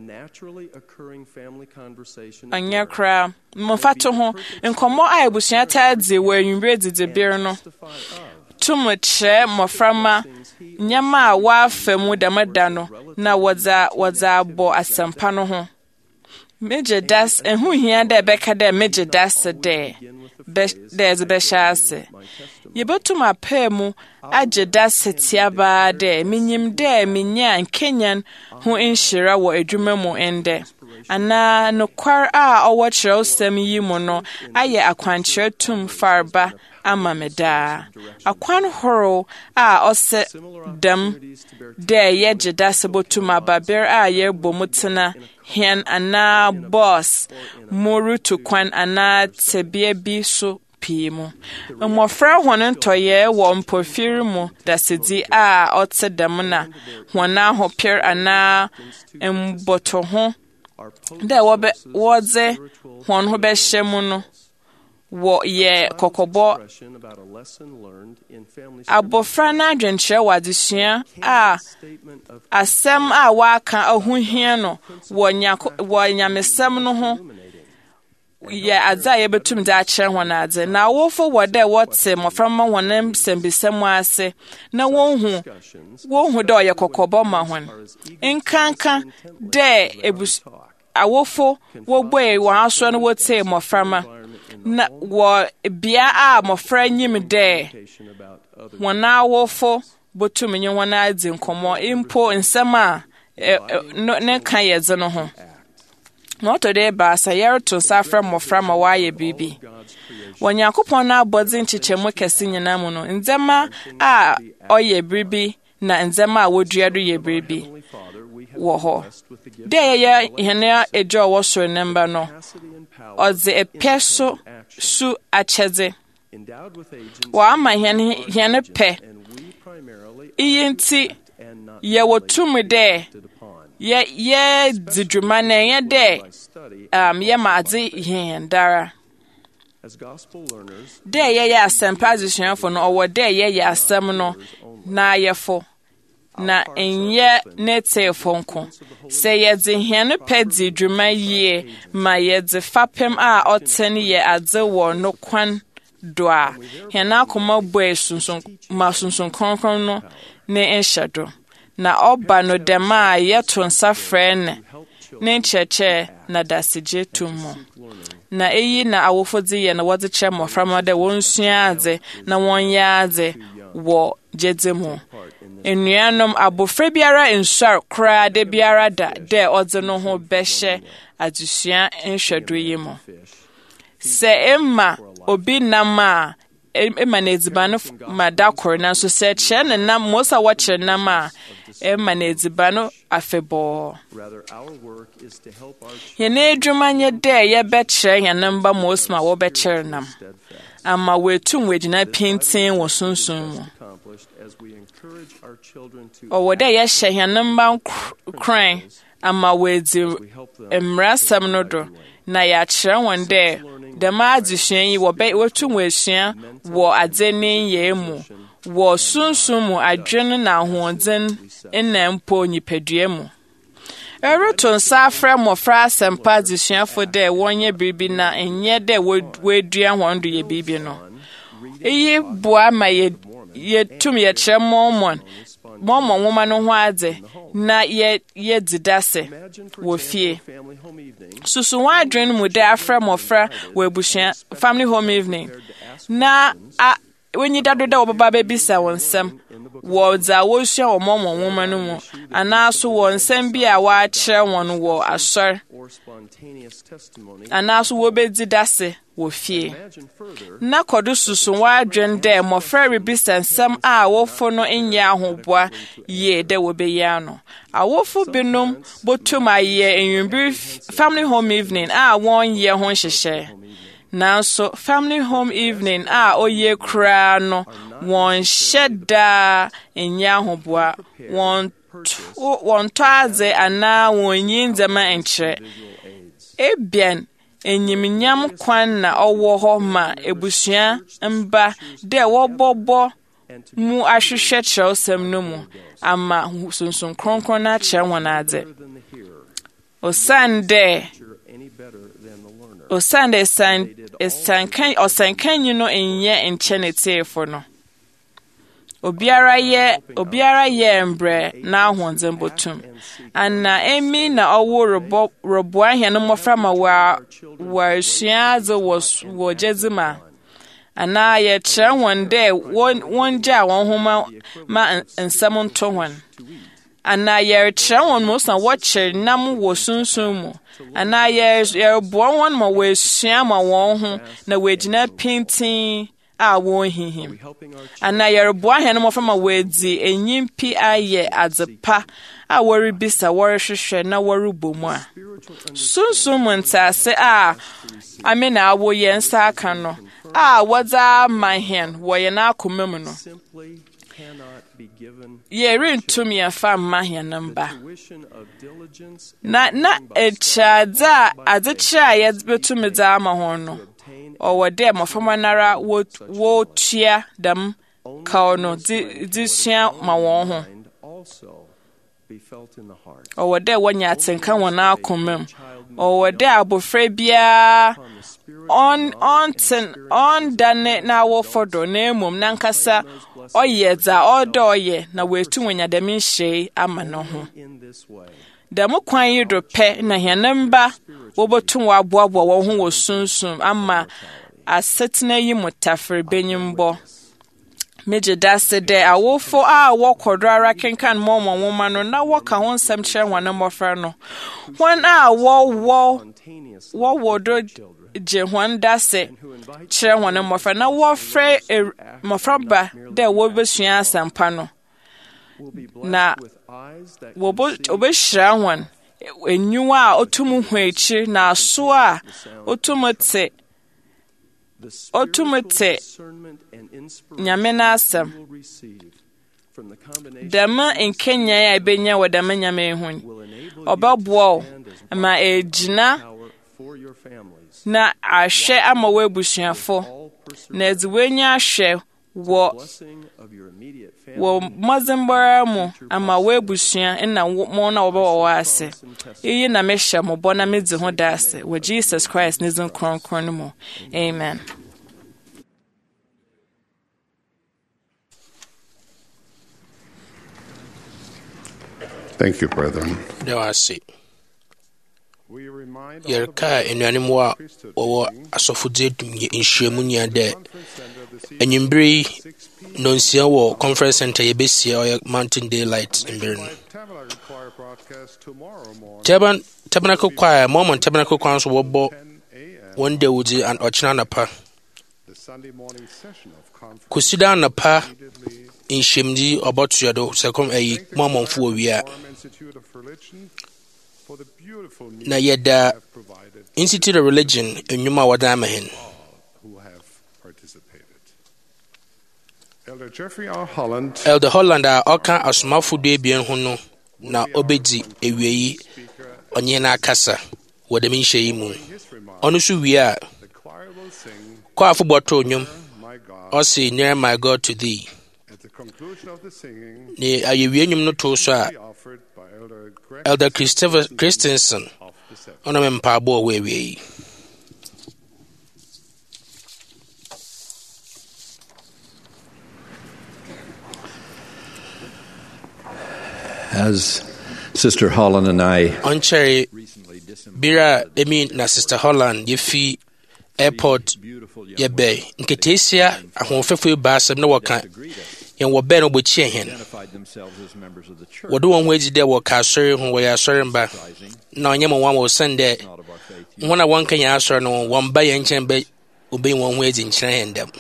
anya kra mfato ho nkomo a ebusua ta dze wa nwure dide bir no tumuche moframa nyama a wafemu damada no na waza bo asampa no ho meje das ehu hia de beka de meje das de zebeshase yebotum apemu agye das tiaba de minyim de minya nkenyan ho enhyira wo adwuma mu ende ana no kwar a owokyerɛw sɛm yi mu no aye akwankyerɛ tum farba ama meda akwan horo a ose dam de yeje das botum ababer a yebo mutena hen ana boss moru to kwan ana tebia bi so pimu mmofra hono ntoye wo mpofiri mu dasedi a ote dam na hona ho pier ana mboto ho de wodze hon ho be hyemu no wo ye kokobo abofra na adwenkyerɛ wadesua a asɛm a waka ahuhia no wo nyamesɛm no ho ye adza ye betum da akyerɛ hon adze na wofo wode wote moframa honem sembisɛm ase na wonhu de oye kokobo ma hon nkanka de awofo woboe wa aso no wote moframa na wo bia a mofra nyim de wona wofo botum nye wona adzi nkomo impo nsɛm a ne kan yedze no ho no to de ba sa yerto safra mofra ma wa ye bibi wonyakopon na abodzi nchichemu kɛse nyina mu no nzema a oye bibi na nzema a woduado ye bibi wo ho de ye hene ejo wo so nemba no odze epeso su acheze wa ama hene pe iyenti ye wotum de ye dzidwuma na ye de ye maadze hendara de ye asempa zisuafo no owo de ye asem no na yefo na enye nete fonko se ye dze hene pe dzidwuma ye ma ye dze fapem a oten ye adze wo no kwan do a hene akoma boe sunsun konkron no ne enhyado na oba no dema ye to nsa frɛ ne nkyɛkyɛ na dasegye tumu na eyi na awofo dze ye na wodze kyerɛ moframa de wonsua adze na wonyɛ adze wɔ gyedze mu. Enuanom abofra biara nsɔr koraa de biara da dɛ ɔdze no ho bɛhyɛ adesua nhwɛdo yi mu. Sɛ emma obi nam a emma na edziban ma da kor nanso sɛ kyerɛ ne nam mosa wɔkyerɛ nam a emma na edziban afebɔɔ. Yɛn adwuma nye dɛ yɛbɛkyerɛ yɛn mba mosma wɔbɛkyerɛ nam ama wetum wegyina pintin wɔ sunsun mu. Ɔwɔ dɛ yɛhyɛ yɛn mba kran ama wɔadzi mmaransɛm no do na yɛakyerɛ wɔn dɛ dɛm adesua yi wɔtum wɔasua wɔ adze ne nyɛe mu wɔ sunsun mu adwene na ahoɔden na mpo nipadua mu. Ɛreto nsa afrɛ mmɔfra asɛmpa adesuafo dɛ wɔnyɛ biribi na ɛnyɛ dɛ wɔadua wɔn do yɛ biribi no. Eyi boa ma yɛtum yɛkyerɛ Mormon nwoma no ho adze na yɛdzi dase wɔ fie. Susu wɔn adwene mu dɛ afrɛ mmɔfra wɔ abusua family home evening na wenyi dado dɛ wɔbɛba bɛbisa wɔn nsɛm wɔ dza wɔsua wɔ Mormon nwoma no mu anaaso wɔ nsɛm bi a wɔakyerɛ wɔn wɔ asɔr anaaso wɔbɛdzi dase wɔ fie. Na kɔdo susu wɔn adwene dɛ mmɔfra rebisa nsɛm a wɔfo no nyɛ ahoboa yie dɛ wɔbɛyi ano. Awofo binom botum ayɛ enwumbere family home evening a wɔnyɛ ho nhyehyɛ. Nanso family home evening a oye kura no wɔnhyɛ daa nyɛ ahoboa wɔn tɔ adze anaa wɔnyi ndzɛma nkyerɛ. Ebian enyimnyam kwan na ɔwɔ hɔ ma ebusua mba dɛ wɔbɔbɔ mu ahwehwɛ kyerɛwsɛm no mu ama sunsun kronkron na kyerɛ wɔn adze. Ɔsankanyi no nyɛ nkyɛn eteefo no. Obiara yɛ mbrɛ na ahoɔden botum. Ana emi na ɔwɔ reboa hɛn mmɔfra ma wɔasua adze wɔ gyedzima. Ana yɛkyerɛ wɔn dɛ wɔngya wɔn ho ma nsɛm nto wɔn. Ana yɛkyerɛ wɔn mo sa wɔkyerɛ nam wɔ sunsun mu. Ana yɛboa wɔn ma wɔasua ma wɔn ho na wɔgyina pintin a wɔnhihim. Ana yɛreboa hɛn mmɔfra ma wɔadzi enyimpi ayɛ adzepa a wɔrebisa wɔrehwehwɛ na wɔrebɔ mu a. Sunsun mu ntase a amena awo yɛn nsa aka no a wɔdze ama hɛn wɔ yɛn akoma mu no. Yɛrentum yɛmfa mma hɛn mba. Na ekyadze a adzekyerɛ a yɛbetum dze ama hɔn no. Ɔwɔ dɛ mmɔframma nara wɔtua dɛm kaw no dze sua ma wɔn ho. Ɔwɔ dɛ wɔnya atenka wɔn akoma mu. Ɔwɔ dɛ abofra biara ɔndane na awofo do na mmom nankasa ɔyɛ dza ɔdɔ ɔyɛ na wɔetu wɔnya dɛm nhyɛ ama no ho. Dɛm kwan yi do pɛ na hɛn mba wɔbɛtum wɔaboaboa wɔn ho wɔ sunsun ama asetena yi mu tafere benyimbɔ. Megye dase dɛ awofo a wɔkɔdo ara kenkan Mormon nwoma no na wɔka ho nsɛm kyerɛ wɔn mmɔfra no. Wɔn a wɔwɔ do gye wɔn dase kyerɛ wɔn mmɔfra na wɔfrɛ mmɔfraba dɛ wɔbɛsua asɛmpa no. Na wɔbɛhyira wɔn enyiwa a otum hu ekyir na aso a otum te nyame n'asɛm. Dɛm nkenya a ebenya wɔ dɛm nyame ho ɔbɛboa wo ma egyina na ahwɛ ama wɔ abusuafo na edzi wenya ahwɛ wɔ mmɔdzenbara mu ama wɔabusua na mo na wɔbɛwɔ wɔ ase. Iyi na mehyɛ mo bɔ na medzi ho da ase wɔ Jesus Christ ne dzin kronkron no mu. Amen. Thank you, brethren. yerka enuanim wa wo asofodze nhyiamu nia de enyimbri nonsia wo conference center yebesia or Mountain Daylight in Birno. Tabernacle choir, Mormon Tabernacle choir so wo one day would an ochina napa. Kusida napa in Shimdi about Yado second a Mormon for we are. Na yeda Institute of Religion in Yuma Wadamahin. Elder Holland Oka Asmafu de Bien Hono na Obedi Ewi Onyena Kasa Wadamin Sheimu. Onusu we are Kwa Fuboto Nyum Osi near my God to thee. Ne Ayewium no Tosa Elder Christensen Onamen Pabo we. As Sister Holland and I Oncherry Bira Emi na Sister Holland Yefi Airport Yebe Nketesia ahonfefo baasem na waka yen wo be no bochie hen wodo won weji de wo ka sori ho wo ya sori mba na onye mo wan wo sende wona won kan ya sori no won ba yen chen be obe won ho eji nkyere hen dem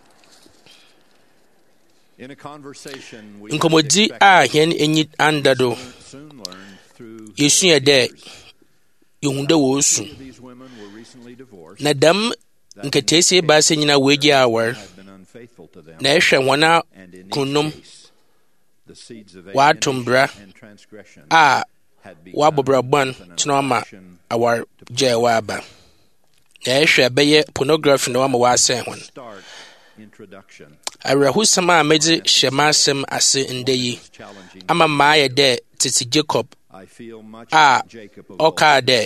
Nkomodi a hen enyi andado Yesu ede yehunde wo su na dam nketesi ba se nyina weji awar na ehwe wona kunum watumbra a wabobra ban chinoma awar je waba na ehwe beye pornography no ma wase hon Arahusama amedi shemasem ase ndeyi ama maaye de titi Jacob oka de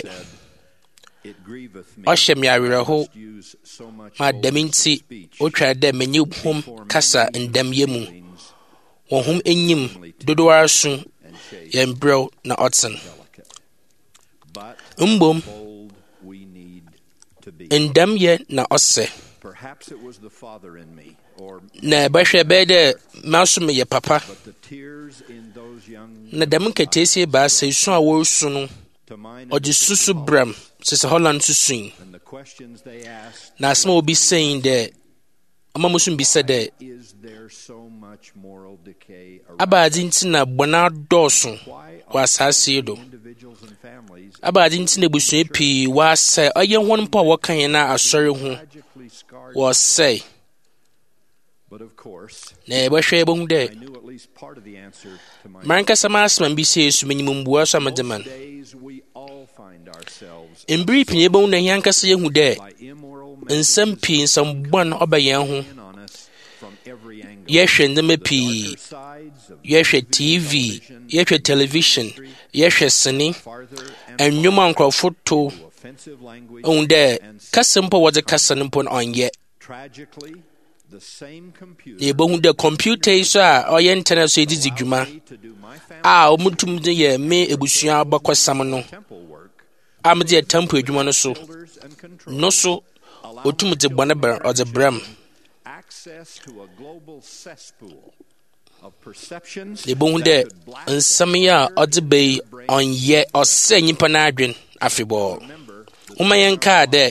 Oshem yawiraho ma deminti otwa de menyi hum kasa ndam yemu wohum enyim dodowara su yembro na otsen umbom ndam ye na ose na bahwe bede masum ye papa na dam nketesi ba sai su a wo su no odi susu bram Sister Holland susun na asma obi saying that amamusum bi said that abadin tina bona doso wasase do abadin tina busu epi wase oye won mpa wokan na asori hu was say na ebehwe ebon de manka samasman bi say su minimum buwa so amademan in brief yebon na yankasa yehu de nsam pi nsam bon obayen ho yehwe ndemepi yehwe TV yehwe television yehwe sini enwuma nkrofoto onde kasempo wode kasanimpo onye yebon de computer so a oye internet so edidi dwuma a omutum de ye me ebusua bakwasam no amdi tempo adwuma no so otum de bonaba o de bram le bonde nsamiya o de be onye o se nyipa na adwen afebo umayen ka de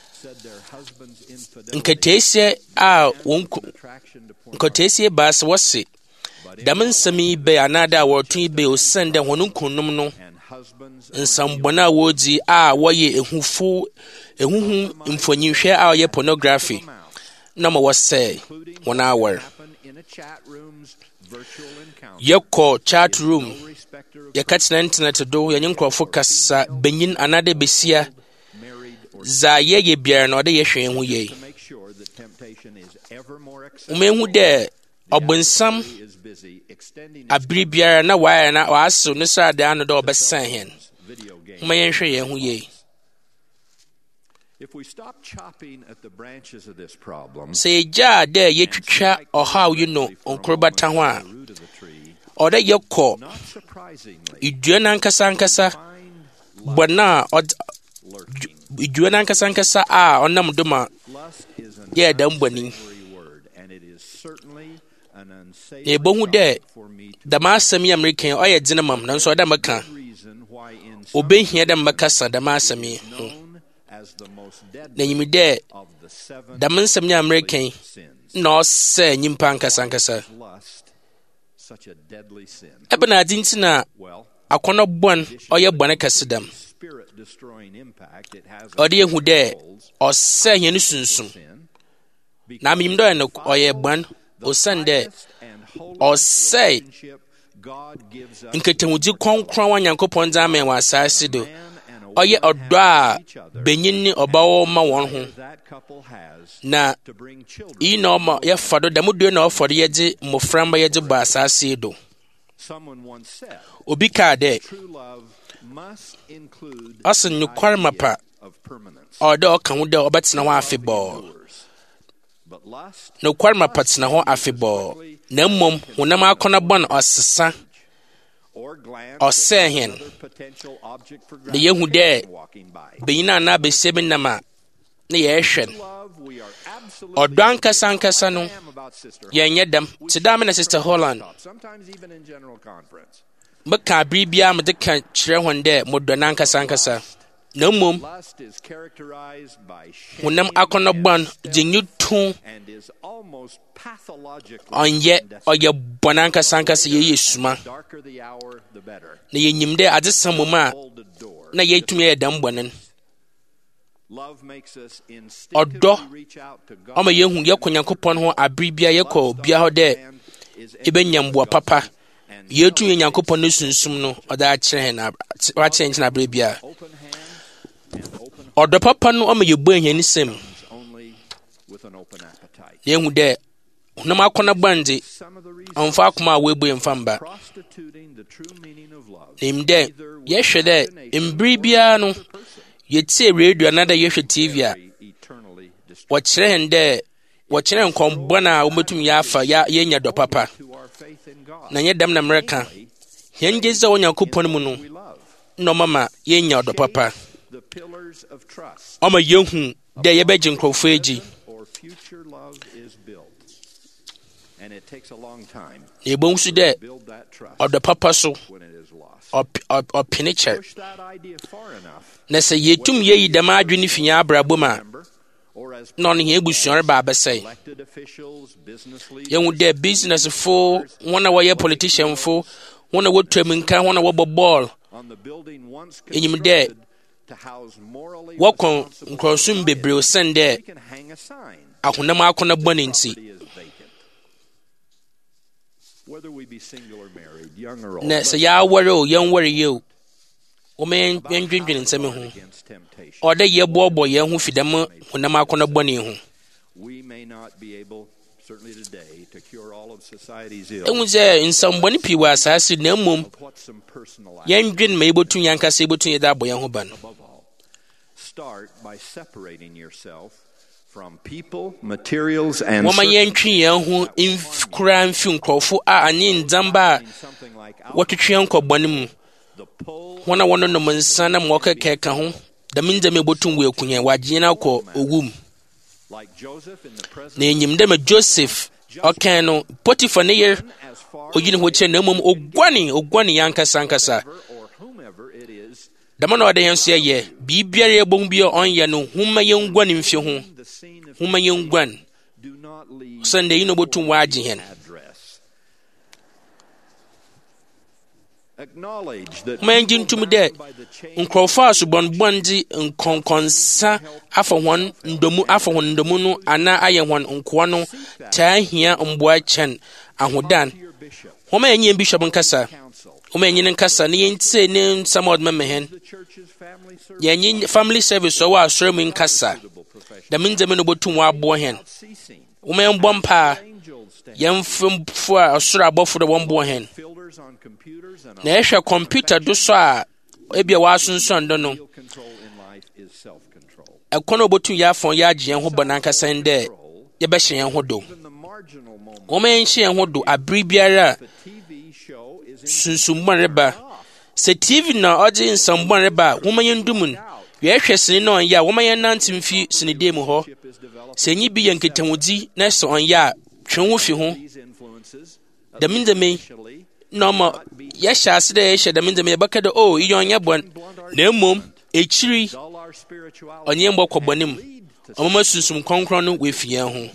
nketese a nketese bas wose dam nsami be anada wotun be o sende honun kunum no nsambona woji a woye ehuhu mfonyihwe a woye pornography na mo wose one hour yeko chat room yakatena internet do yanyin krofo kasa benyin anade besia za yeye biara na ode yehwe hu ye umehu de obunsam abribiara na wire na waso no sade ano do obesan hen umayenhwe ye hu ye say ja de yetwitwa ohaw onkrobata ho a ode yekọ idua na nkasa bona idua nankasa a ɔnam do ma yɛ dam bɔni ebohu dɛ dama asɛm yi American ɔyɛ dzina mam nanso ɔda maka obehia dɛ makasa dama asɛm yi na nyimi dɛ dam nsɛm yi American na ɔsɛ nyimpa nkasa ɛbɛna adi nti na akɔnɔ bɔn ɔyɛ bɔne kɛse dam ɔde ehu dɛ ɔsɛ hɛn sunsum na mim dɛ no ɔyɛ bɔn osan dɛ ɔsɛ nketewudi kɔnkɔn wa Nyankopɔn dza ama wɔ asase do ɔyɛ ɔdɔ a benyin ni ɔbawo ma wɔn ho na yi na ɔma yɛfa do dɛm do na ɔfa do yɛdze mmɔframba yɛdze bɔ asase do obi kaa dɛ ɔsɛ nokware mapa ɔdɛ ɔka ho dɛ ɔbɛtena hɔ afebɔɔ nokware mapa tena hɔ afebɔɔ na mmom honam akɔnɔ bɔn ɔsesa ɔsɛ hɛn na yɛhu dɛ benyin anaa besia bi nam a na yɛhwɛ no ɔdɔ ankasa no yɛnyɛ dam te da me na Sister Holland meka biribia mede ka kyerɛ hɔn dɛ modɔ nankasa na mmom honam akɔnɔ bɔn gyenyi tu ɔyɛ bɔne ankasa yɛyɛ suma na yɛnyim dɛ adze sa mmom a na yɛtumi yɛ dam bɔne ɔdɔ ɔma yɛhu yɛkɔ Nyankopɔn ho abere bia yɛkɔ bia hɔ dɛ yɛbɛnya mboa papa yɛtumi yɛ Nyankopɔn no sunsum no ɔde akyerɛ nkyɛn abere bia ɔdɔ papa no ɔma yɛbɔ ahɛn nsɛm yɛhu dɛ honam akɔnɔ bɔnde ɔmfa akoma a wɔebu yɛmfa mba na im dɛ yɛhwɛ dɛ mbere biara no yɛtie radio anaa dɛ yɛhwɛ TV a wɔkyerɛ hɛn dɛ wɔkyerɛ nkɔmbɔn a wɔbɛtumi yɛafa yɛnya dɔ papa na nyɛ dɛm na America hɛn gye sɛ wɔ Nyankopɔn mu no na ɔma ma yɛnya dɔ papa ɔma yɛhu dɛ yɛbɛgye nkurɔfoɔ agyi na yɛbɛhu so dɛ ɔdɔ papa so ɔpene kyɛr na sɛ yɛtum yɛyi dɛm adwene fi yɛn abrabɔ mu a na ɔno yɛn abusua reba abɛsɛe yɛhu dɛ businessfo wɔn a wɔyɛ politicianfo wɔn a wɔtua minka wɔn a wɔbɔ bɔɔl ɛnyim dɛ wɔkɔ nkurɔsom bebree sɛn dɛ ahonam akɔnɔ bɔne nti na sɛ yɛawɔre o yɛnwɔre yɛ o wɔma yɛndwendwene nsɛm ho ɔdɛ yɛboɔbɔ yɛn ho fi dɛm honam akɔnɔ bɔne ho ɛhu sɛ nsɛmbɔne pii wɔ asase na mmom yɛndwene ma yɛbɛtum yɛankasa yɛbɛtum yɛde abɔ yɛn ho ba no wɔma yɛntwe yɛn ho koraa mfi nkurɔfo a anye ndzamba a wɔtwetwe yɛn kɔ bɔne mu wɔn a wɔnonom nsa na ma wɔkɛkɛ ka ho dɛm ndzɛmba yɛbɛtum wɔ aku yɛn wɔagye yɛn akɔ owu mu na ɛnyim dɛ ma Joseph ɔkan no Potifa ne yer oyi ne ho kyerɛ na mmom oguane yɛn ankasa dɛm na ɔde yɛn so yɛyɛ biribiara yɛbɔhu bi a ɔnyɛ no homa yɛn guane mfi ho homa yɛn guane sɛnde yi na ɔbɛtum wɔagye yɛn homa yɛn gye ntom dɛ nkurɔfoɔ a sobɔnbɔn de nkɔnkɔnsa afa hɔn ndɔmu no anaa ayɛ hɔn nkoa no taa hia mboa kyɛn ahodan homa yɛn nyɛ bishop nkasa homa yɛn nkasa ne yɛntie ne nsɛm a ɔde ma hɛn yɛn family service ɔwɔ asɔre mu nkasa dɛm ndzɛmba no bɛtum wɔaboa hɛn homa yɛn bɔ mpa yɛn mfo a ɔsoro abɔfo dɛ wɔn boa hɛn na yɛhwɛ computer do so a ebia wɔasonsɔn do no ɛkɔ na ɔbɛtum yɛafɔn yɛagye yɛn ho bɔ nankasa dɛ yɛbɛhyɛ yɛn ho do wɔma yɛnhyɛ yɛn ho do abere biara a sunsumbɔn reba sɛ TV na ɔgye nsɛmbɔn reba a wɔma yɛn dum no Yɛhwɛ sene no ɔnyɛ a wɔma yɛnante mfi senedɛ mu hɔ. Sɛ nyi bi yɛ nketawudi na sɛ ɔnyɛ a twe wo fi ho. Dɛmendɛme na ɔma yɛhyɛ ase dɛ yɛhyɛ dɛmendɛme yɛbɛka dɛ o iyɛ ɔnyɛ bɔn na mmom ekyiri ɔnyɛ mbɔ kɔ bɔne mu. Ɔmama sunsum kɔnkɔn no wɔafi yɛn ho.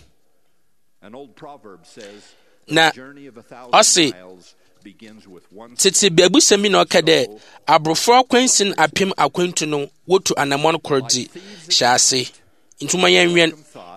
Na ɔse tete beabusɛm bi na ɔka dɛ aborɔfo akwansin apem akwantu no wotu anammɔn koro di hyɛ ase. Ntuma yɛnwɛn.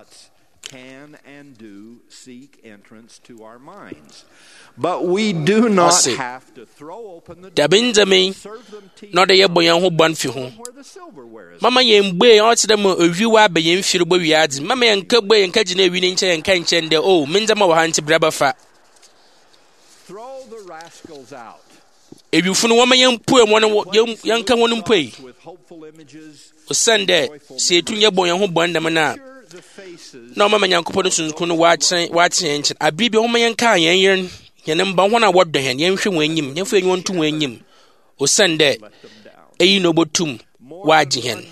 But we do not have to throw open the door and serve them tea. Not a bon fi ho. Mama yem be ɔte dɛ mo owiwa ba yem firi bo wiadze. Mama yɛn ka bo yɛn ka gina wi ne nkyɛn ka nkyɛn dɛ oh menza ma wɔ ha nti braba fa. Throw the rascals out. Ewifu no wɔma yɛn pu ɛmo no yɛn ka wɔn mpui. Osande se etunya bon yɛn ho bon dɛm na. Na mama nyankopɔ no sunsun no wakyɛn nkyɛn. Abibi wɔma yɛn ka yɛn yɛn yɛn mba ho na wɔdɔ hɛn yɛn hwɛ wɔn enyim yɛn fa yɛn to wɔn enyim. Osande eyi no botum waagye hɛn.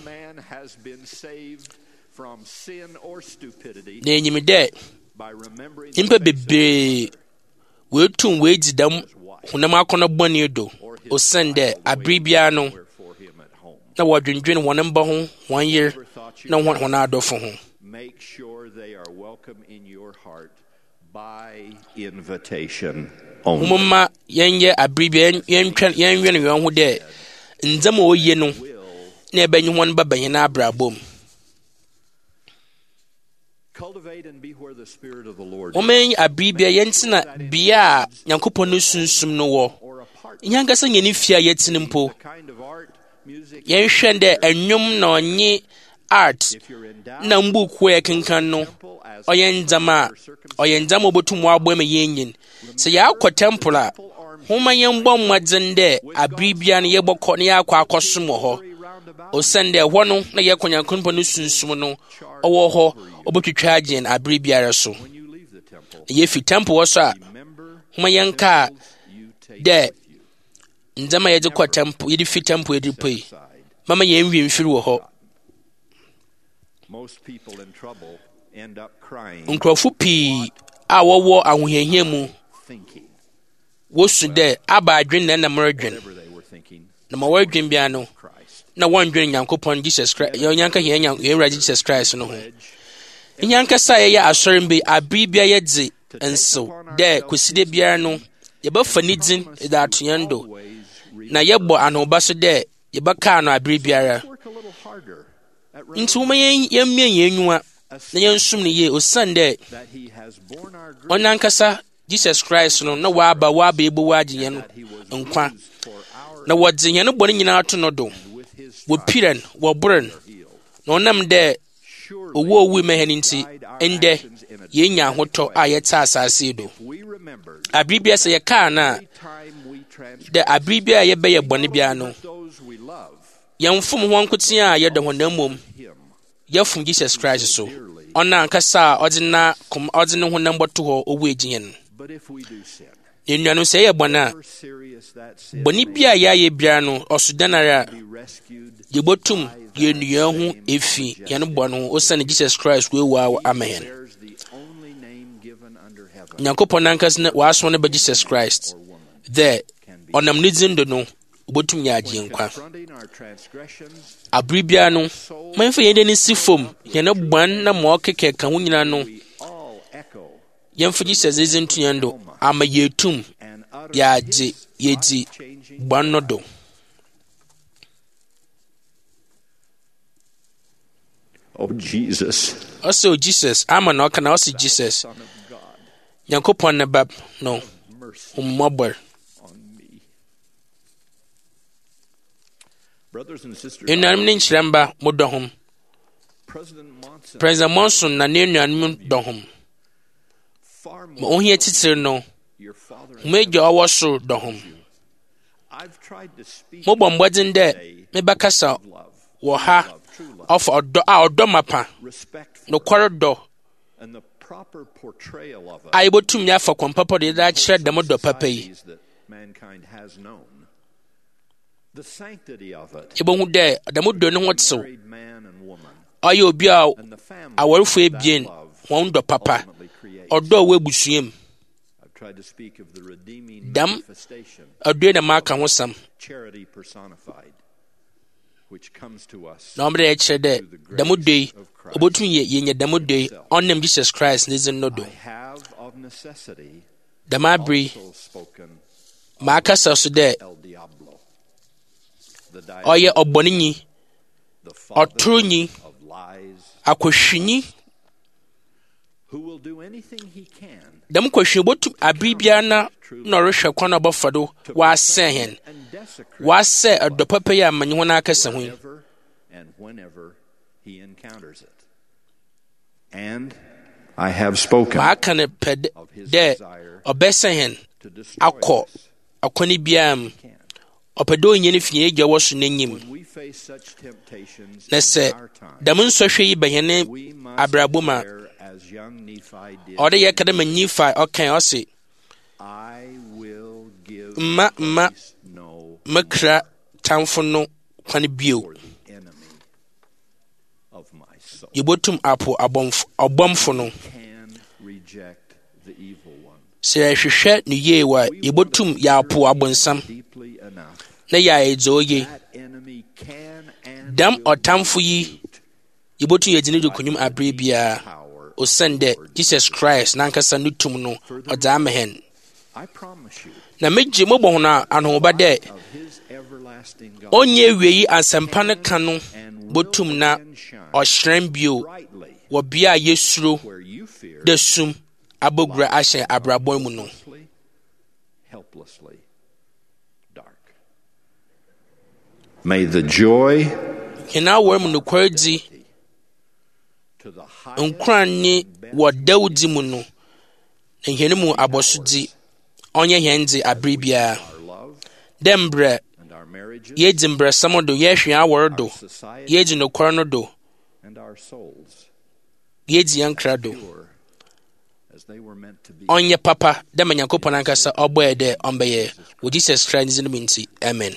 Na enyim dɛ impa bebree wetum weedzi dam honam akɔnɔ bɔne do. Osande abribia no na wɔdwendwen wɔn mba ho wɔn yer na wɔn adɔfo ho. Make sure they are welcome in your heart by invitation only. Mumma yenye abribia yenwen yon ho de nzama oye no na ebanyi won baba yen abrabom. Cultivate and be where the spirit of the Lord. Omen abribia yentina bia Nyankopon no sunsum no wo. Nyanga sa nyeni fia yetini mpo. Yenhwe de enwom na onye art na mbuku e kenkan no oyenzama obotum wabo me yenyin se ya akɔ temple a homa yembo mmadzen de abribia no yebɔkɔ ne yakɔ akɔsom hɔ osende hɔ no na yɛkɔnya konpo no sunsum no ɔwɔ hɔ obotwitwa agyen abribia so ye fi temple wɔ so a homa yenka de nzama yɛde kɔ temple yɛde fi temple yɛde poi mama yenwi mfiri wɔ hɔ. Most people in trouble end up crying. Nkrɔfo pii a wɔwɔ ahohiahia mu wosu dɛ aba adwen na mredwen na ma wɔadwen bia no na wɔndwen Nyankopɔn Jesus Christ yɛnyanka yɛwura Jesus Christ no ho nyanka sa yɛ asɔre mbe abribia yɛdze nso dɛ koside biara no yɛbɛfa ni din da atoyendo na yɛbɔ anoba so dɛ yɛbɛka no abribiara. Nti woma yɛmmie yɛnwua na yɛnsum ne yie osande ɔnankasa Jesus Christ no na waba ebo waagye yɛn nkwa na wɔdze yɛn bɔne nyinaa to no do wɔpiran wɔboren na ɔnam dɛ owu mɛhɛ nti ɛndɛ yɛnya ahotɔ a yɛte asase do abribia sɛ yɛkaa na dɛ abribia a yɛbɛyɛ bɔne bia no yɛmfom ho nkotea a yɛdɔ ho na mmom yɛfom Jesus Christ so ɔna ankasa a ɔdze ne ho nam bɔto hɔ owu egyen. Nnuano sɛ yɛ bɔne a bɔne bi a yɛayɛ biara no ɔsodanare a yɛbɔtum yɛnnua ho efi yɛn bɔne ho osiane Jesus Christ weewu ama yɛn. Nyankopɔn ankasa na wɔaso no ba Jesus Christ dɛ ɔnam ne din do no obotum yɛ agye nkwa. Abribia no manfa yɛde ne si fom yɛne bɔn na ma ɔkeka ka ho nyina no yɛmfa Jesus din to yɛn do ama yɛtum yɛagye yɛdi bɔn no do. Oh Jesus. Also Jesus ama na ɔka na ɔse Jesus Nyankopɔn ne bab no mmɔbɔ. Enuanom ne nkyerɛmba mo dɔ hom. President Monson na ne enuanom dɔ hom. Ma ohia titiri no mmegya ɔwɔ so dɔ hom. Mo bɔ mbɔdzen dɛ mebɛkasa wɔ ha ɔfa ɔdɔ mapa nokware dɔ a yɛbɛtum yɛ afa kwan papa de yɛde akyerɛ dɛm dɔ papa yi. the sanctity of it, yɛbɛhu dɛ ɔdam do no ho tew married man and woman, ɔyɛ obi a and the family awarefo that ebien love wɔn dɔ papa ultimately creates. ɔdɔ a wɔabusuam I've tried to speak of the redeeming dam manifestation, ɔdɔ na maka ho sam charity personified, which comes to us na ɔmde yɛkyerɛ dɛ dam do yi ɔbɛtumi yɛnya dam do yi ɔnam Jesus Christ ne dzin no do I have of necessity dam abere also spoken maakasa so dɛ El Diablo, the ɔyɛ ɔbɔnenyi the father ɔtoronyi of lies, akwahwinyi who will do anything he can dam kwahwin botum abere biara na ɔrehwɛ kwan a ɔbɛfa do wɔasɛn hɛn and desecrate wɔasɛ ɔdɔ papa yi a manye ho no akasa ho yi wherever and whenever he encounters it. And I have spoken maaka ne pɛ dɛ ɔbɛsɛn hɛn to destroy akɔ us. akɔne biara mu ɔpɛ dɛ ɔnyɛ no fie agya wɔ so n'anyim When we face such temptations na in sɛ our time, dam nsɔhwɛ yi bɛhɛne we must abrabɔ ma declare as young Nephi did, ɔde yɛ kada ma nyifa ɔkan ɔse I will give mma place no mɛkra tamfo no kwan bio for the enemy of my soul. yɛbɛtum apo ɔbɔmfo no Can reject the evil one sɛ yɛhwehwɛ no yie wa yɛbɛtum yɛapo abonsam deeply enough. na yɛayɛdze oye That enemy can and dam will ɔtamfo yi yɛbɛtum yɛgyina do konyum abere biara osiane dɛ Jesus Christ nankasa no tum no ɔdze ama hɛn I promise you na megye mobɔ ho no ahohoba dɛ of his everlasting God ɔnyɛ awiei asɛmpa no ka no bɔtum na ɔhyerɛn bio brightly wɔ bea a yɛsuro where you fear da sum abɔgura ahyɛ abrabɔ mu no helplessly dark. May the joy hena awɔre mu nokware di to the highest nkran ne wɔ dawudi mu no na nhene mu abɔso di ɔnyɛ hɛn dze abere biara dɛ mbrɛ and our marriages yɛdzi mbrɛsɛm do yɛhwe awɔre do yɛdzi nokware no do and our souls yɛdzi yɛn nkra do pure as they were meant to be. ɔnyɛ papa dɛ ma nyankopɔn ankasa ɔbɔɛ dɛ ɔmbɛyɛ wɔ Jesus Christ ne mu nti amen.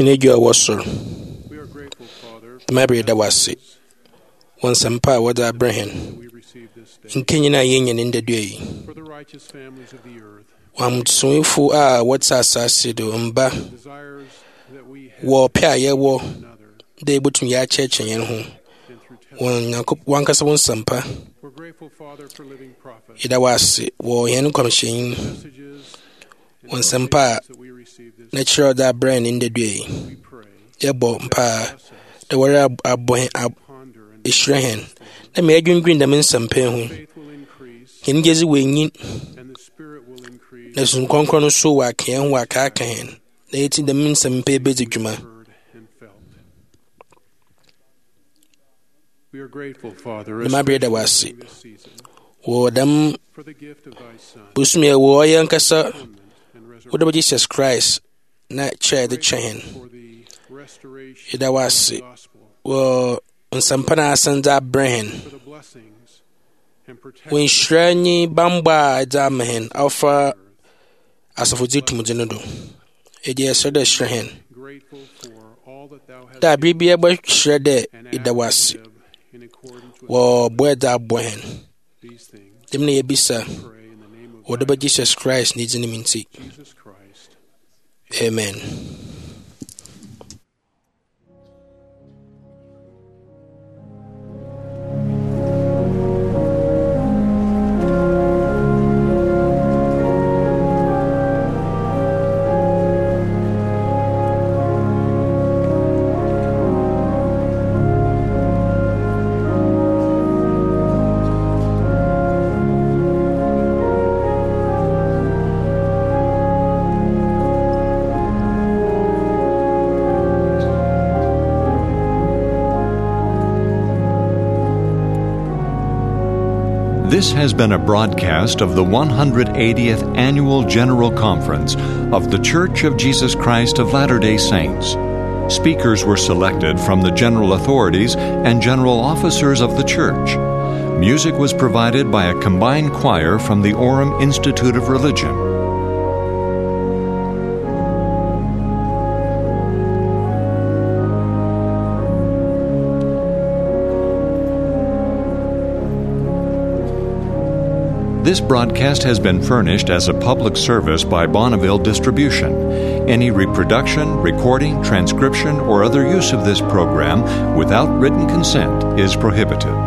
Ɔhene dwa a ɛwɔ soro, mmabere da wase wɔn nsɛmpa a wɔde abrɛ hɛn nkɛnyina a yɛnya ne ndadua yi wɔamsomfo a wɔte asase do mba wɔ pɛ a yɛwɔ da yɛbɛtumi yɛakyerɛkyerɛ yɛn ho wankasa wo nsɛmpa. Yɛda wo ase wɔ yɛn nkɔmhyɛn wɔ nsɛmpa a na kyerɛ ɔda abrɛ ne ndadua yi. Yɛbɔ mpa da wɔre ɛhyerɛ hɛn na ma yɛadwendwen dɛm nsɛmpa ho. Yɛn gyedzi wɔ enyin na Sunsum Kronkron no so wɔ aka yɛn ho akaaka hɛn na yɛti dɛm nsɛmpa bɛdzi dwuma. Mmabere da wo ase wɔ dɛm bosom yɛ wɔ ɔyɛ nkasa wode bɛ Jesus Christ na kyerɛ de kyerɛ hɛn. Yɛda wo ase wɔ nsɛmpa na asan dze abrɛ hɛn wɔ nhyira nye bambɔ a ɛdze ama hɛn afa asafodze tumudze no do. Ɛde yɛsrɛ dɛ hyerɛ hɛn da abere bi yɛbɛhyerɛ dɛ yɛda wo ase wɔ bɔ ɛdze abɔ hɛn dɛm na yɛbisa wɔde bɛ Jesus Christ ne dzin mu nti. Amen. This has been a broadcast of the 180th Annual General Conference of The Church of Jesus Christ of Latter-day Saints. Speakers were selected from the general authorities and general officers of the Church. Music was provided by a combined choir from the Orem Institute of Religion. This broadcast has been furnished as a public service by Bonneville Distribution. Any reproduction, recording, transcription, or other use of this program without written consent is prohibited.